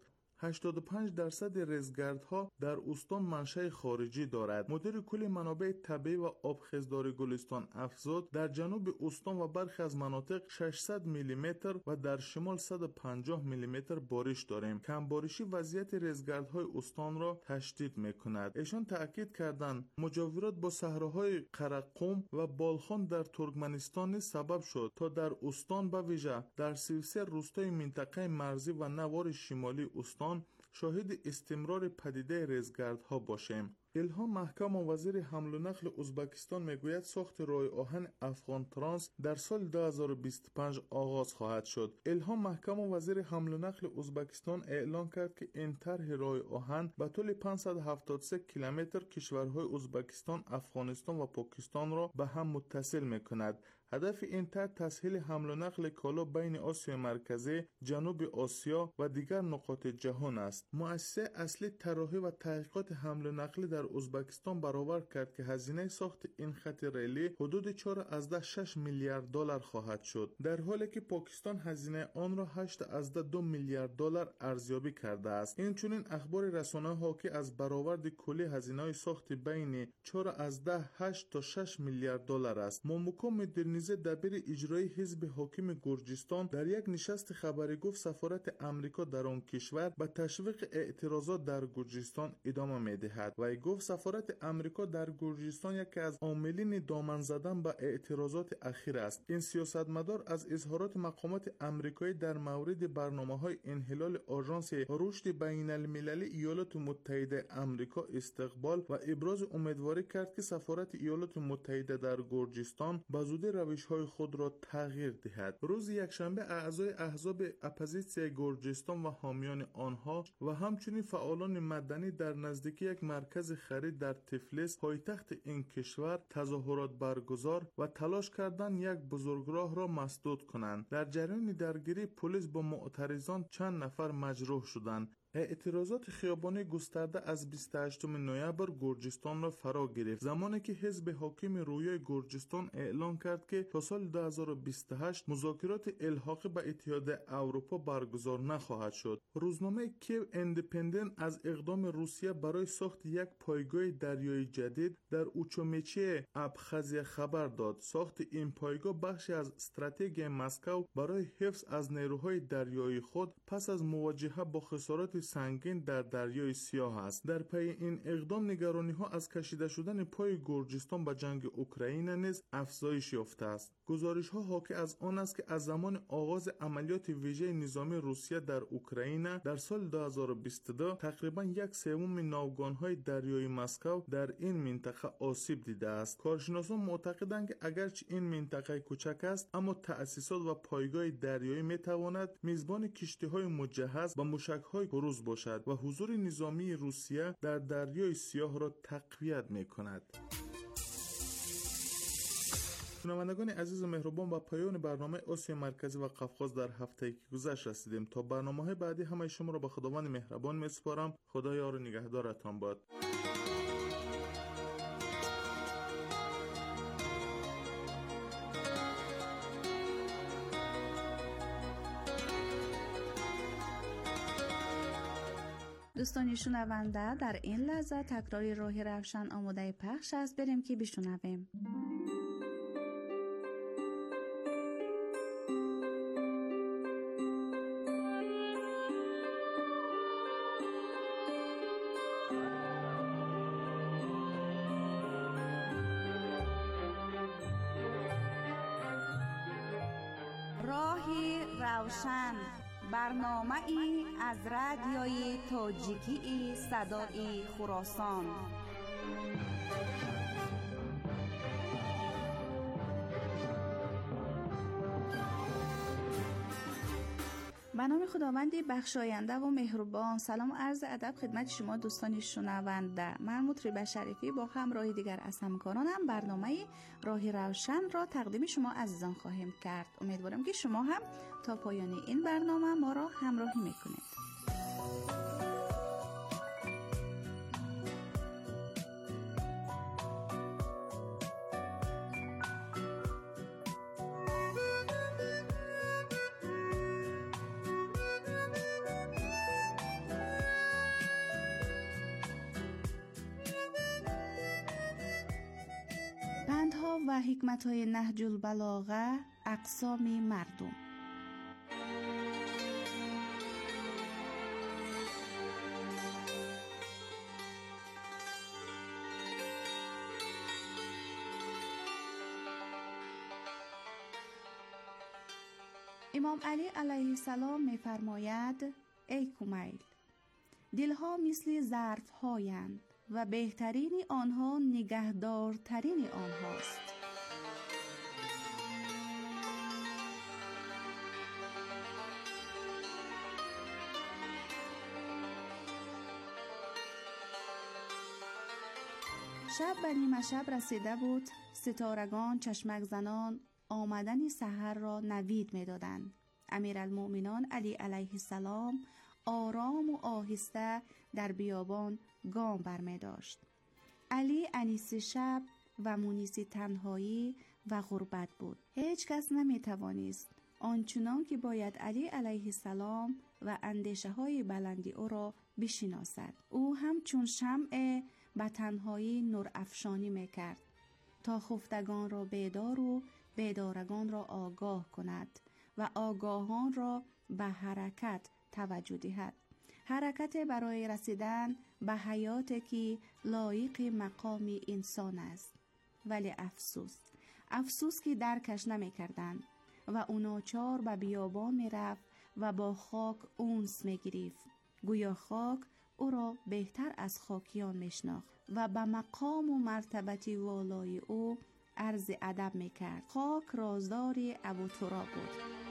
85% ریزگردها در استان منشأ خارجی دارد. مدیر کل منابع طبیعی و آبخزداری گلستان افزود در جنوب استان و برخی از مناطق 600 میلیمتر و در شمال 150 میلیمتر بارش داریم. کمبارشی وضعیت ریزگردهای استان را تشدید میکند. ایشان تاکید کردند مجاورات با صحراهای قرقم و بالخان در ترکمنستان سبب شد تا در استان به ویژه در 33 روستای منطقه مرزی و نوار شمالی استان شاهد استمرار پدیده ریزگردها باشیم. الهام محکم وزیر حمل و نقل ازبکستان میگوید ساخت راه آهن افغان ترانس در سال 2025 آغاز خواهد شد. الهام محکم وزیر حمل و نقل ازبکستان اعلام کرد که این طرح راه آهن به طول 573 کیلومتر کشورهای ازبکستان، افغانستان و پاکستان را به هم متصل میکند. هدف این طرح تسهیل حمل و نقل کالا بین آسیا مرکزی، جنوب آسیا و دیگر نقاط جهان است. مؤسسه اصلی طراحی و تحقیقات حمل و نقل در ازبکستان برآورد کرد که هزینه ساخت این خط ریلی حدود 4.6 میلیارد دلار خواهد شد، در حالی که پاکستان هزینه آن را 8.2 میلیارد دلار ارزیابی کرده است. این چنین اخبار رسانه‌ها که از برآورد کلی هزینه ساخت بین 4.8 تا 6 میلیارد دلار است. ماموکو دبیر اجرایی حزب حاکم گرجستان در یک نشست خبری گفت سفارت امریکا در آن کشور به تشویق اعتراضات در گرجستان ادامه می‌دهد و گفت سفارت امریکا در گرجستان یکی از عاملین دامن زدن به اعتراضات اخیر است. این سیاستمدار از اظهارات مقامات امریکایی در مورد برنامه‌های انحلال آژانس رشد بین‌المللی ایالات متحده آمریکا استقبال و ابراز امیدواری کرد که سفارت ایالات متحده در گرجستان به زودی روش‌های خود را تغییر دهد. روز یکشنبه اعضای احزاب اپوزیسیون گرجستان و حامیان آنها و همچنین فعالان مدنی در نزدیکی یک مرکز خرید در تفلیس پایتخت این کشور تظاهرات برگزار و تلاش کردند یک بزرگراه را مسدود کنند. در جریان درگیری پلیس با معترضان چند نفر مجروح شدند. اعتراضات خیابانی گسترده از 28 نوامبر گرجستان را فرا گرفت، زمانی که حزب حاکم رویای گرجستان اعلام کرد که تا سال 2028 مذاکرات الحاقی به اتحاد اروپا برگزار نخواهد شد. روزنامه کیو ایندیپندنت از اقدام روسیه برای ساخت یک پایگاه دریایی جدید در اوچومیچی ابخازی خبر داد. ساخت این پایگاه بخشی از استراتژی مسکو برای حفظ از نیروهای دریایی خود پس از مواجهه با خسارات سنگین در دریای سیاه است. در پی این اقدام نگرانی‌ها از کشیده شدن پای گرجستان به جنگ اوکراین نیز افزایش یافته است. گزارش‌ها حاکی از آن است که از زمان آغاز عملیات ویژه نظامی روسیه در اوکراین در سال 2022 تقریباً 1/3 ناوگان‌های دریایی مسکو در این منطقه آسیب دیده است. کارشناسان معتقدند که اگرچه این منطقه کوچک است، اما تأسیسات و پایگاه دریایی می‌تواند میزبان کشتی‌های مجهز و موشک‌های کروز باشد و حضور نظامی روسیه در دریای سیاه را تقویت می‌کند. شنوندگان عزیز و مهربان، با پایان برنامه آسیا مرکزی و قفقاز در هفته‌ای که گذشت رسیدیم. تا برنامه‌های بعدی همه شما را به خداوند مهربان می‌سپارم. خدا یار و نگهدارتان باد. دوستان شنونده، در این لحظه تکراری راه روشن آماده پخش است. بریم که بشنویم. راه روشن برنامه ای از رادیوی تاجیکی صدای خراسان. به نام خداوند بخشاینده و مهربان. سلام و عرض ادب خدمت شما دوستان شنونده. من مطرب شریفی با همراه دیگر از همکارانم برنامه راه روشن را تقدیم شما عزیزان خواهیم کرد. امیدوارم که شما هم تا پایان این برنامه ما را همراهی میکنید. پندها و حکمت‌های نهج البلاغه، اقسام مردم. امام علی علیه السلام می‌فرماید: ای کمیل، دلها مثل ظرف‌هایند و بهترین آنها نگهدارترین آنهاست. شب به نیمه شب رسیده بود. ستارگان چشمک زنان آمدن سحر را نوید می دادند. امیرالمؤمنان علی علیه السلام آرام و آهسته در بیابان گام برمی داشت. علی انیس شب و مونیس تنهایی و غربت بود. هیچ کس نمی توانست آنچنان که باید علی علیه السلام و اندیشه های بلندی او را بشناسد. او همچون شمع به تنهایی نور افشانی می کرد تا خفتگان را بیدار و بیدارگان را آگاه کند و آگاهان را به حرکت توجه دهد. حرکت برای رسیدن به حیاتی که لایق مقام انسان است. ولی افسوس که درکش نمی کردن و او ناچار به بیابان می رفت و با خاک اونس می گرفت. گویا خاک او را بهتر از خاکیان می شناخت و به مقام و مرتبت والای او عرض ادب می کرد. خاک رازدار ابوتراب بود.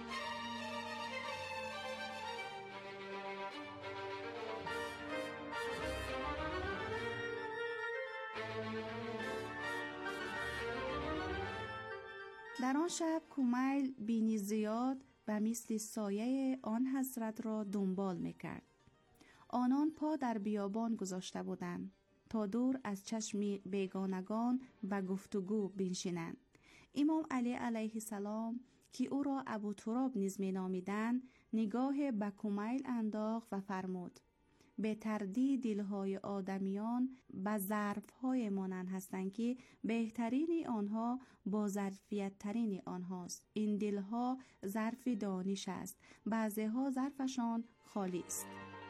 در آن شب کمیل بینی زیاد و مثل سایه آن حضرت را دنبال میکرد. آنان پا در بیابان گذاشته بودند تا دور از چشم بیگانگان و گفتگو بنشینند. امام علی علیه السلام که او را ابوتراب نیز مینامیدند نگاه به کمیل انداخت و فرمود: به تردید دلهای آدمیان به ظرفهای مانند هستند که بهترین آنها با ظرفیت ترین آنهاست. این دلها ظرف دانش است، بعضیها ظرفشان خالی است.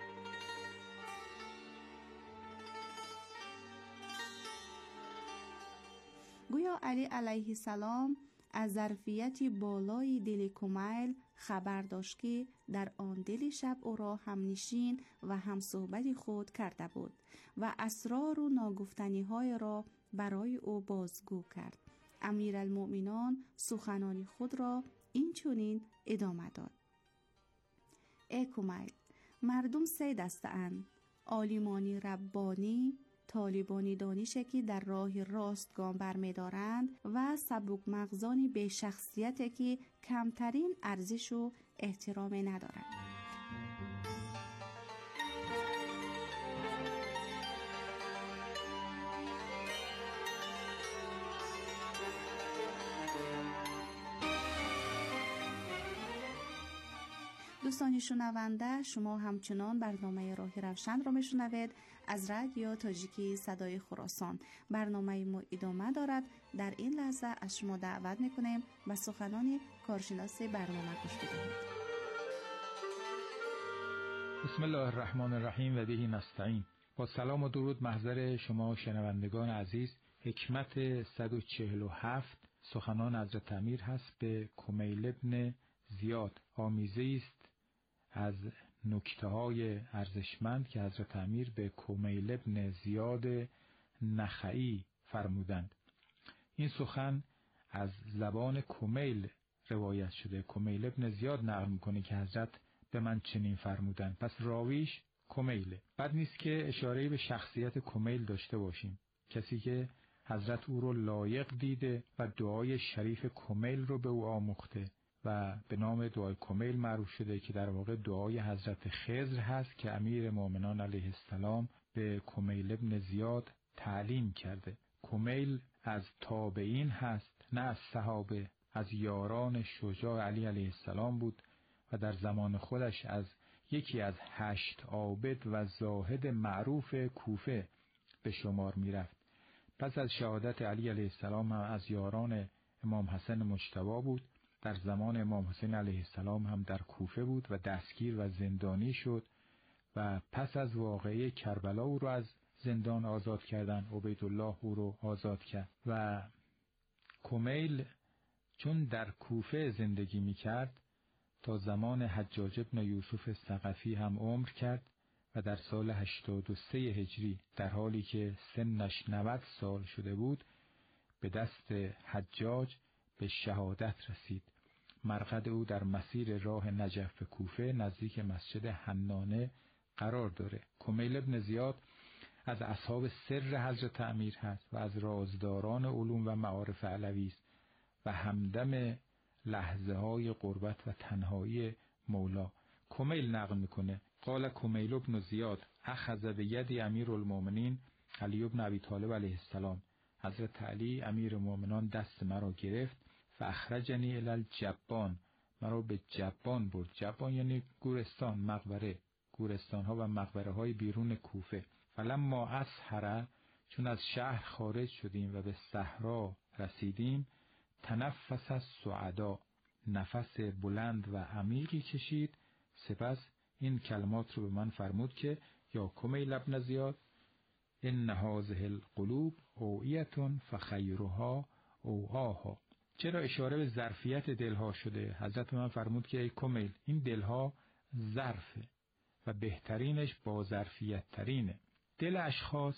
گویا علی علیه السلام از ظرفیت بالای دل کمیل خبر داشت که در آن دل شب او را همنشین و همصحبت خود کرده بود و اسرار و ناگفتنی های را برای او بازگو کرد. امیرالمؤمنان سخنان خود را اینچنین ادامه داد: ای کمیل، مردم سه دسته اند: عالمانی ربانی، طالبانی دانشی که در راه راست گام برمی‌دارند و سبک مغزانی به شخصیتی که کمترین ارزش و احترام ندارند. دوستان شنونده، شما همچنان برنامه راه روشن را میشنوید از رادیو تاجیکی صدای خراسان. برنامه ما ادامه دارد. در این لحظه از شما دعوت میکنیم به سخنان کارشناس برنامه گوش بدهید. بسم الله الرحمن الرحیم و به نستعین. با سلام و درود محضر شما شنوندگان عزیز. حکمت 147 سخنان حضرت امیر هست به کمیل ابن زیاد. آمیزه است از نکته‌های ارزشمند که حضرت امیر به کمیل ابن زیاد نخعی فرمودند. این سخن از زبان کمیل روایت شده. کمیل ابن زیاد نقل میکنه که حضرت به من چنین فرمودند. پس راویش کمیله. بد نیست که اشاره‌ای به شخصیت کمیل داشته باشیم. کسی که حضرت او رو لایق دیده و دعای شریف کمیل رو به او آموخته و به نام دعای کمیل معروف شده که در واقع دعای حضرت خضر هست که امیر مومنان علیه السلام به کمیل ابن زیاد تعلیم کرده. کمیل از تابعین هست، نه از صحابه، از یاران شجاع علی علیه السلام بود و در زمان خودش از یکی از 8 عابد و زاهد معروف کوفه به شمار می رفت. پس از شهادت علی علیه السلام هم از یاران امام حسن مجتبی بود. در زمان امام حسین علیه السلام هم در کوفه بود و دستگیر و زندانی شد و پس از واقعه کربلا او رو از زندان آزاد کردن. عبیدالله او رو آزاد کرد و کمیل چون در کوفه زندگی می کرد تا زمان حجاج ابن یوسف ثقفی هم عمر کرد و در سال 83 هجری در حالی که سنش 90 سال شده بود به دست حجاج به شهادت رسید. مرقد او در مسیر راه نجف به کوفه نزدیک مسجد حنانه قرار داره. کمیل ابن زیاد از اصحاب سر حضرت امیر هست و از رازداران علوم و معارف علوی است و همدم لحظه های غربت و تنهایی مولا. کمیل نقل میکنه قال کمیل ابن زیاد اخذ بید امیر المؤمنین علی ابن ابی طالب علیه السلام. حضرت علی امیر مومنان دست مرا گرفت فاخرجنی الی الجبان، مرا به جبان برد. جبان یعنی گورستان، مقبره، گورستان ها و مقبره های بیرون کوفه. فلما اسحر، چون از شهر خارج شدیم و به صحرا رسیدیم، تنفس السعدا، نفس بلند و عمیقی کشید. سپس این کلمات رو به من فرمود که یا کمیل ابن زیاد ان هذه القلوب اوعیه فخیرها اوعاها. چرا اشاره به ظرفیت دلها شده؟ حضرت من فرمود که ای کمیل این دلها ظرفه و بهترینش با ظرفیت ترینه. دل اشخاص،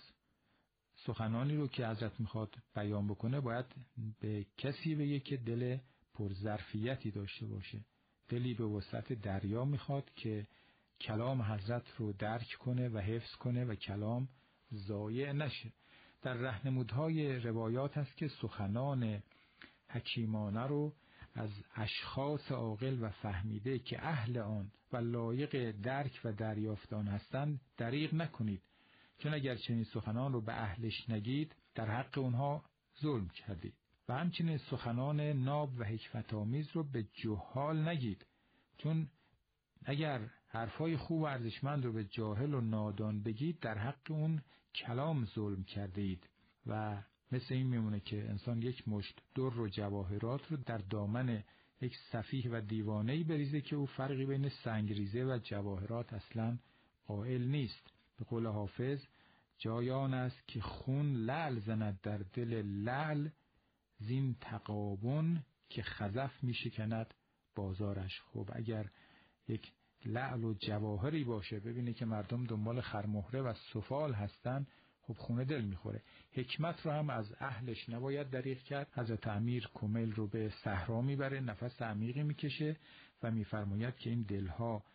سخنانی رو که حضرت میخواد بیان بکنه باید به کسی بگه که دل پرظرفیتی داشته باشه. دلی به وسعت دریا میخواد که کلام حضرت رو درک کنه و حفظ کنه و کلام ضایع نشه. در راهنمودهای روایات هست که سخنان حکیمانه رو از اشخاص عاقل و فهمیده که اهل آن و لایق درک و دریافت آن هستند دریغ نکنید، چون اگر چنین سخنان رو به اهلش نگید در حق اونها ظلم کردید. و همچنین سخنان ناب و حکمت آمیز رو به جهال نگید، چون اگر حرفای خوب و ارزشمند رو به جاهل و نادان بگید در حق اون کلام ظلم کردید. و مثل این میمونه که انسان یک مشت در و جواهرات رو در دامن یک سفیه و دیوانه‌ای بریزه که او فرقی بین سنگریزه و جواهرات اصلاً قائل نیست. به قول حافظ جایان است که خون لعل زند در دل لعل، زین تقابن که خزف می شکند بازارش. خب اگر یک لعل و جواهری باشه ببینه که مردم دنبال خرمهره و سفال هستن، خب خونه دل میخوره. حکمت رو هم از اهلش نباید دریغ کرد. حضرت امیر کمیل رو به صحرا میبره، نفس عمیقی میکشه و میفرماید که این دلها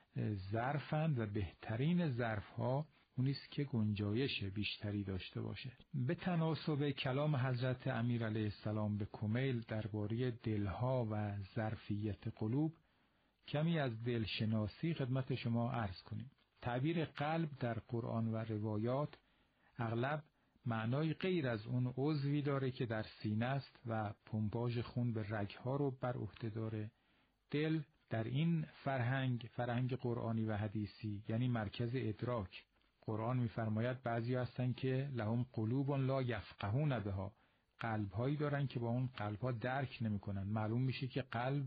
ظرفند و بهترین ظرفها اونیست که گنجایش بیشتری داشته باشه. به تناسب کلام حضرت امیر علیه السلام به کمیل درباره دلها و ظرفیت قلوب کمی از دلشناسی خدمت شما عرض کنیم. تعبیر قلب در قرآن و روایات اغلب معنای غیر از اون عضوی داره که در سینه است و پمپاژ خون به رگها رو بر عهده داره. دل در این فرهنگ قرآنی و حدیثی یعنی مرکز ادراک. قرآن می‌فرماید بعضی هستن که لهم قلوب لا یفقهون بها، قلب‌هایی دارن که با اون قلب‌ها درک نمی‌کنن. معلوم میشه که قلب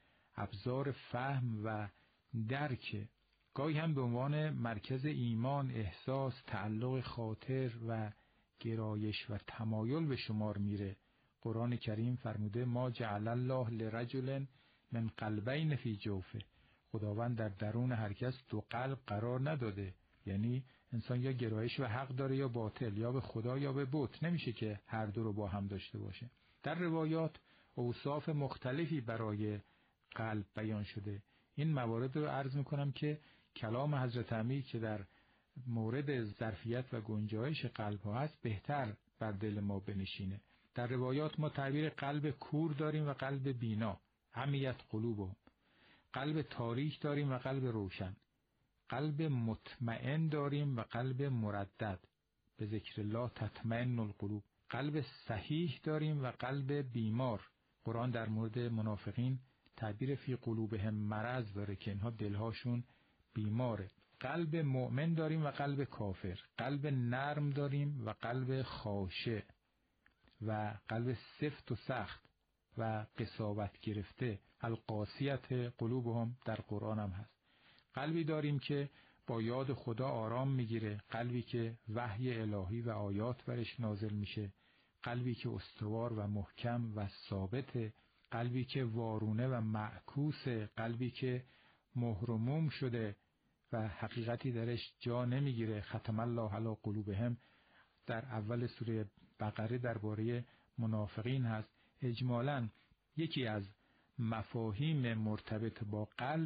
ابزار فهم و درک، گاهی هم به عنوان مرکز ایمان، احساس، تعلق خاطر و گرایش و تمایل به شمار میره. قرآن کریم فرموده ما جعل الله لرجل من قلبین فی جوفه، خداوند در درون هر کس دو قلب قرار نداده. یعنی انسان یا گرایش به حق داره یا باطل، یا به خدا یا به بت. نمیشه که هر دو رو با هم داشته باشه. در روایات اوصاف مختلفی برای قلب بیان شده. این موارد رو عرض میکنم که کلام حضرت امیر که در مورد ظرفیت و گنجایش قلب ها هست بهتر بر دل ما بنشینه. در روایات ما تعبیر قلب کور داریم و قلب بینا، عمیت قلوبهم. قلب تاریک داریم و قلب روشن. قلب مطمئن داریم و قلب مردد، به ذکر الله تطمئن القلوب. قلب صحیح داریم و قلب بیمار. قرآن در مورد منافقین تعبیر فی قلوبهم مرض داره که اینها دلهاشون بیماره. قلب مؤمن داریم و قلب کافر. قلب نرم داریم و قلب خاشع و قلب سفت و سخت و قساوت گرفته. القاسیت قلوبهم در قرآن هم هست. قلبی داریم که با یاد خدا آرام میگیره، قلبی که وحی الهی و آیات برش نازل میشه، قلبی که استوار و محکم و ثابته، قلبی که وارونه و معکوسه، قلبی که مهرموم شده و حقیقتی درش جا نمیگیره. ختم الله علی قلوبهم در اول سوره بقره درباره منافقین هست. اجمالاً یکی از مفاهیم مرتبط با قلب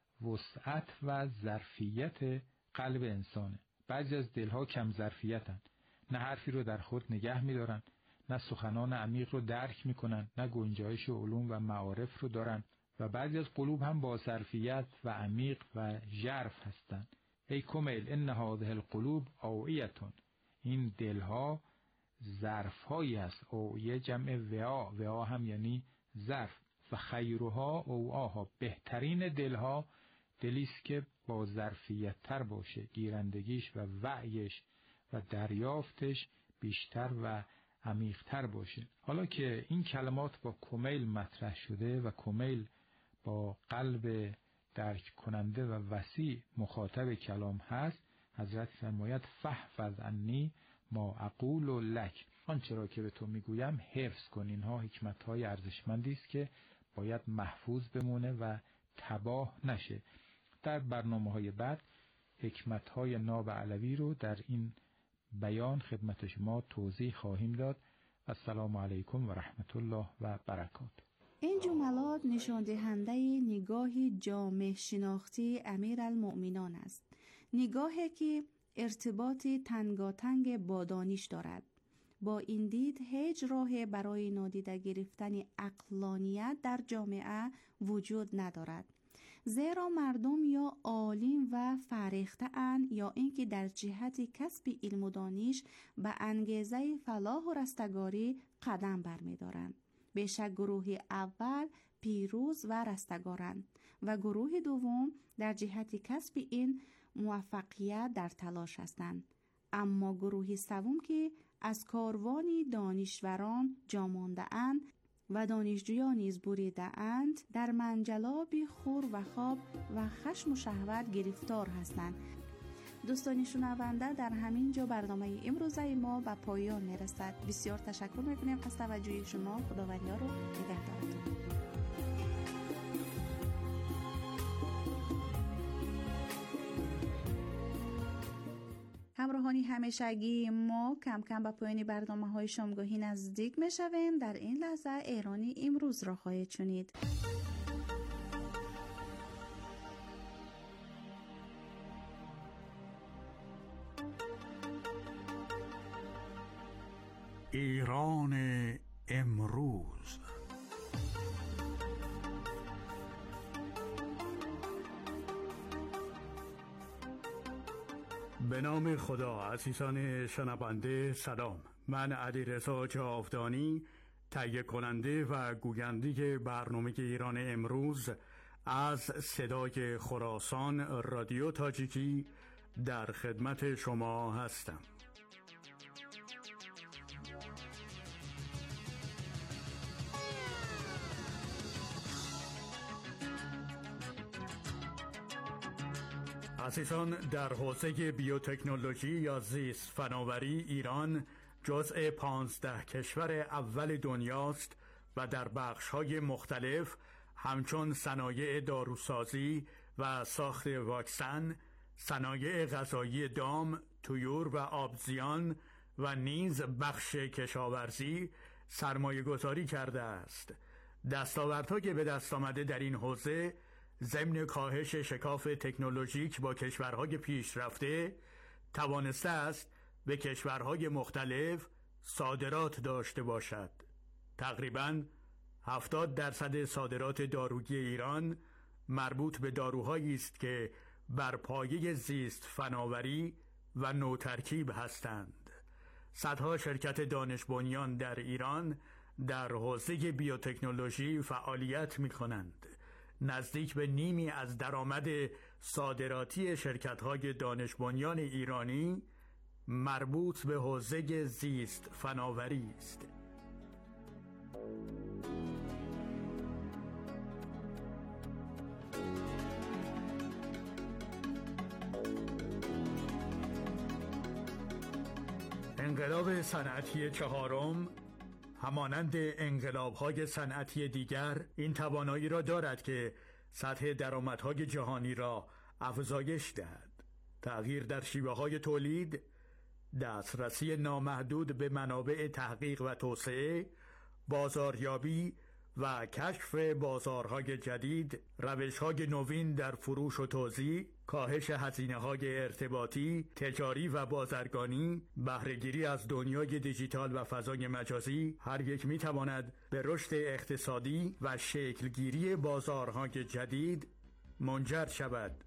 وسعت و ظرفیت قلب انسانه. بعضی از دلها کم ظرفیتن، نه حرفی رو در خود نگه می‌دارن، نه سخنان عمیق رو درک می‌کنن، نه گنجایش علوم و معارف رو دارن و بعضی از قلوب هم با ظرفیت و عمیق و ژرف هستن. ای کمیل ان هذه القلوب اوعیتون، این دلها ظرف‌هایی هست. اوعیه جمع وعا، وعا هم یعنی ظرف. و خیرها اوعاها، بهترین دلها دلیست که با ظرفیت تر باشه، گیرندگیش و وعیش و دریافتش بیشتر و عمیق‌تر باشه. حالا که این کلمات با کمیل مطرح شده و کمیل با قلب درک کننده و وسیع مخاطب کلام هست، حضرت فرماید فاحفظ عنی ما اقول لک، آنچه را که به تو میگویم حفظ کن. اینها حکمت‌های ارزشمندی است که باید محفوظ بمونه و تباه نشه. در برنامه‌های بعد حکمت‌های ناب علوی رو در این بیان خدمت شما توضیح خواهیم داد. السلام علیکم و رحمت الله و برکاته. این جملات نشان دهنده نگاه جامع شناختی امیرالمؤمنان است. نگاهی که ارتباطی تنگاتنگ با دانش دارد. با این دید هیچ راهی برای نادیده گرفتن عقلانیت در جامعه وجود ندارد. زیرا مردم یا عالم و فرهیخته اند یا اینکه در جهت کسب علم و دانش به انگیزه فلاح و رستگاری قدم برمی‌دارند. بیشک گروه اول پیروز و رستگارند و گروه دوم در جهت کسب این موفقیت در تلاش هستند. اما گروه سوم که از کاروان دانشوران جا مانده اند و دانشجویان نیز بریده اند، در منجلاب خور و خواب و خشم و شهوت گرفتار هستند. دوستان شنونده، در همین جا برنامه امروزه ما به پایان میرسد. بسیار تشکر میکنیم از توجه شما. خداوند یار و نگهدارتون. همراهانی همیشگی ما کم کم به پایان برنامه‌های شامگاهی نزدیک می‌شویم. در این لحظه ایرانی امروز را خواهید شنید. ایران امروز. به نام خدا. عزیزان شنونده سلام. من علیرضا جاودانی، تهیه کننده و گوینده برنامه ایران امروز از صدای خراسان رادیو تاجیکی در خدمت شما هستم. عزیزان، در حوزه بیوتکنولوژی یا زیست فناوری ایران جزء 15 کشور اول دنیاست و در بخش‌های مختلف همچون صنایع داروسازی و ساخت واکسن، صنایع غذایی دام، طیور و آبزیان و نیز بخش کشاورزی سرمایه گذاری کرده است. دستاوردها که به دست آمده در این حوزه ضمن کاهش شکاف تکنولوژیک با کشورهای پیشرفته توانسته است به کشورهای مختلف صادرات داشته باشد. تقریباً 70% صادرات دارویی ایران مربوط به داروهایی است که بر پایه زیست فناوری و نوترکیب هستند. صدها شرکت دانش بنیان در ایران در حوزه بیوتکنولوژی فعالیت می کنند. نزدیک به نیمی از درآمد صادراتی شرکت‌های دانش بنیان ایرانی مربوط به حوزه زیست فناوری است. انقلاب صنعتی چهارم همانند انقلاب‌های صنعتی دیگر این توانایی را دارد که سطح درآمدهای جهانی را افزایش دهد. تغییر در شیوه‌های تولید، دسترسی نامحدود به منابع تحقیق و توسعه، بازاریابی و کشف بازارهای جدید، روش‌های نوین در فروش و توزیع، کاهش هزینه‌های ارتباطی، تجاری و بازرگانی، بهره‌گیری از دنیای دیجیتال و فضای مجازی، هر یک می‌تواند به رشد اقتصادی و شکلگیری بازارهای جدید منجر شود.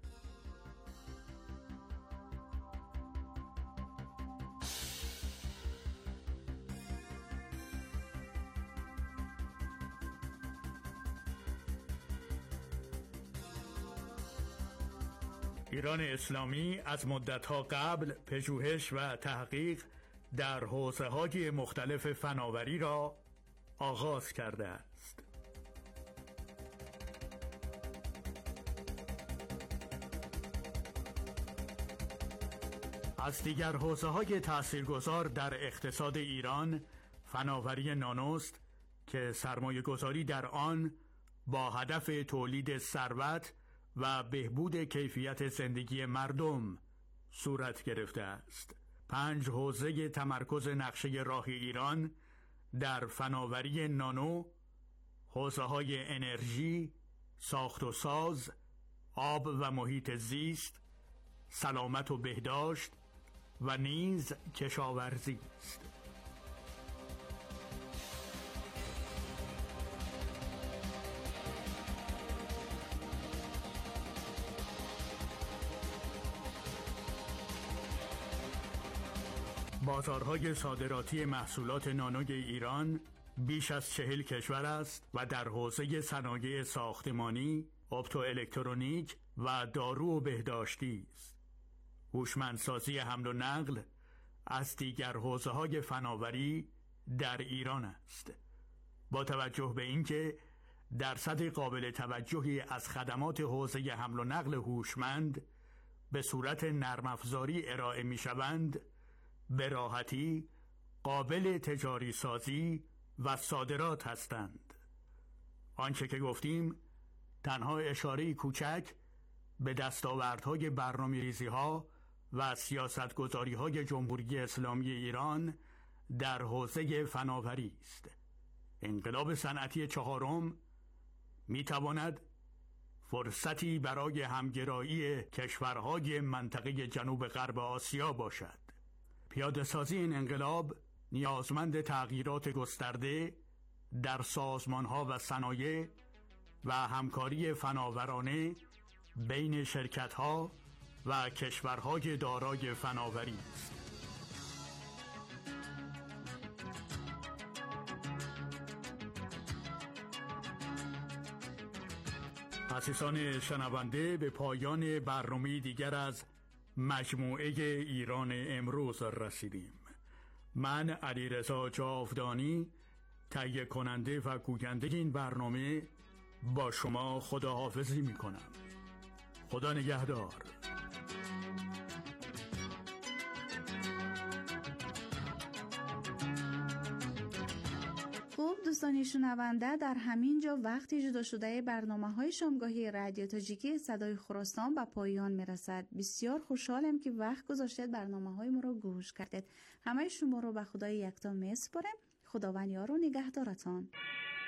ایران اسلامی از مدت‌ها قبل پژوهش و تحقیق در حوزه‌های مختلف فناوری را آغاز کرده است. از دیگر حوزه‌های تأثیرگذار در اقتصاد ایران فناوری نانوست که سرمایه‌گذاری در آن با هدف تولید ثروت و بهبود کیفیت زندگی مردم صورت گرفته است. 5 حوزه تمرکز نقشه راه ایران در فناوری نانو، حوزه‌های انرژی، ساخت و ساز، آب و محیط زیست، سلامت و بهداشت و نیز کشاورزی است. بازارهای صادراتی محصولات نانوی ایران بیش از 40 کشور است و در حوزه صنایع ساختمانی، اپتوالکترونیک و دارو و بهداشتی است. هوشمندسازی حمل و نقل از دیگر حوزه‌های فناوری در ایران است. با توجه به اینکه درصد قابل توجهی از خدمات حوزه حمل و نقل هوشمند به صورت نرم افزاری ارائه می‌شوند، به راحتی قابل تجاری سازی و صادرات هستند. آنچه که گفتیم تنها اشاره کوچک به دستاوردهای برنامه‌ریزی‌ها و سیاست‌گذاری‌های جمهوری اسلامی ایران در حوزه فناوری است. انقلاب صنعتی چهارم می‌تواند فرصتی برای همگرایی کشورهای منطقه جنوب غرب آسیا باشد. پیاده‌سازی این انقلاب نیازمند تغییرات گسترده در سازمان‌ها و صنایع و همکاری فناورانه بین شرکت‌ها و کشورهای دارای فناوری است. عزیزان شنونده، به پایان برنامه دیگر از مجموعه ایران امروز رسیدیم. من علیرضا جاودانی، تهیه کننده و گوینده این برنامه، با شما خداحافظی می کنم. خدا نگهدار. دوستان شنونده، در همین جا وقتی جدا شده برنامه‌های شامگاهی رادیو تاجیکی صدای خراسان به پایان میرسد. بسیار خوشحالم که وقت گذاشتید برنامه‌های ما رو گوش کردید. همه شما رو به خدای یکتا میسپارم. خداوند یار و نگهدارتان.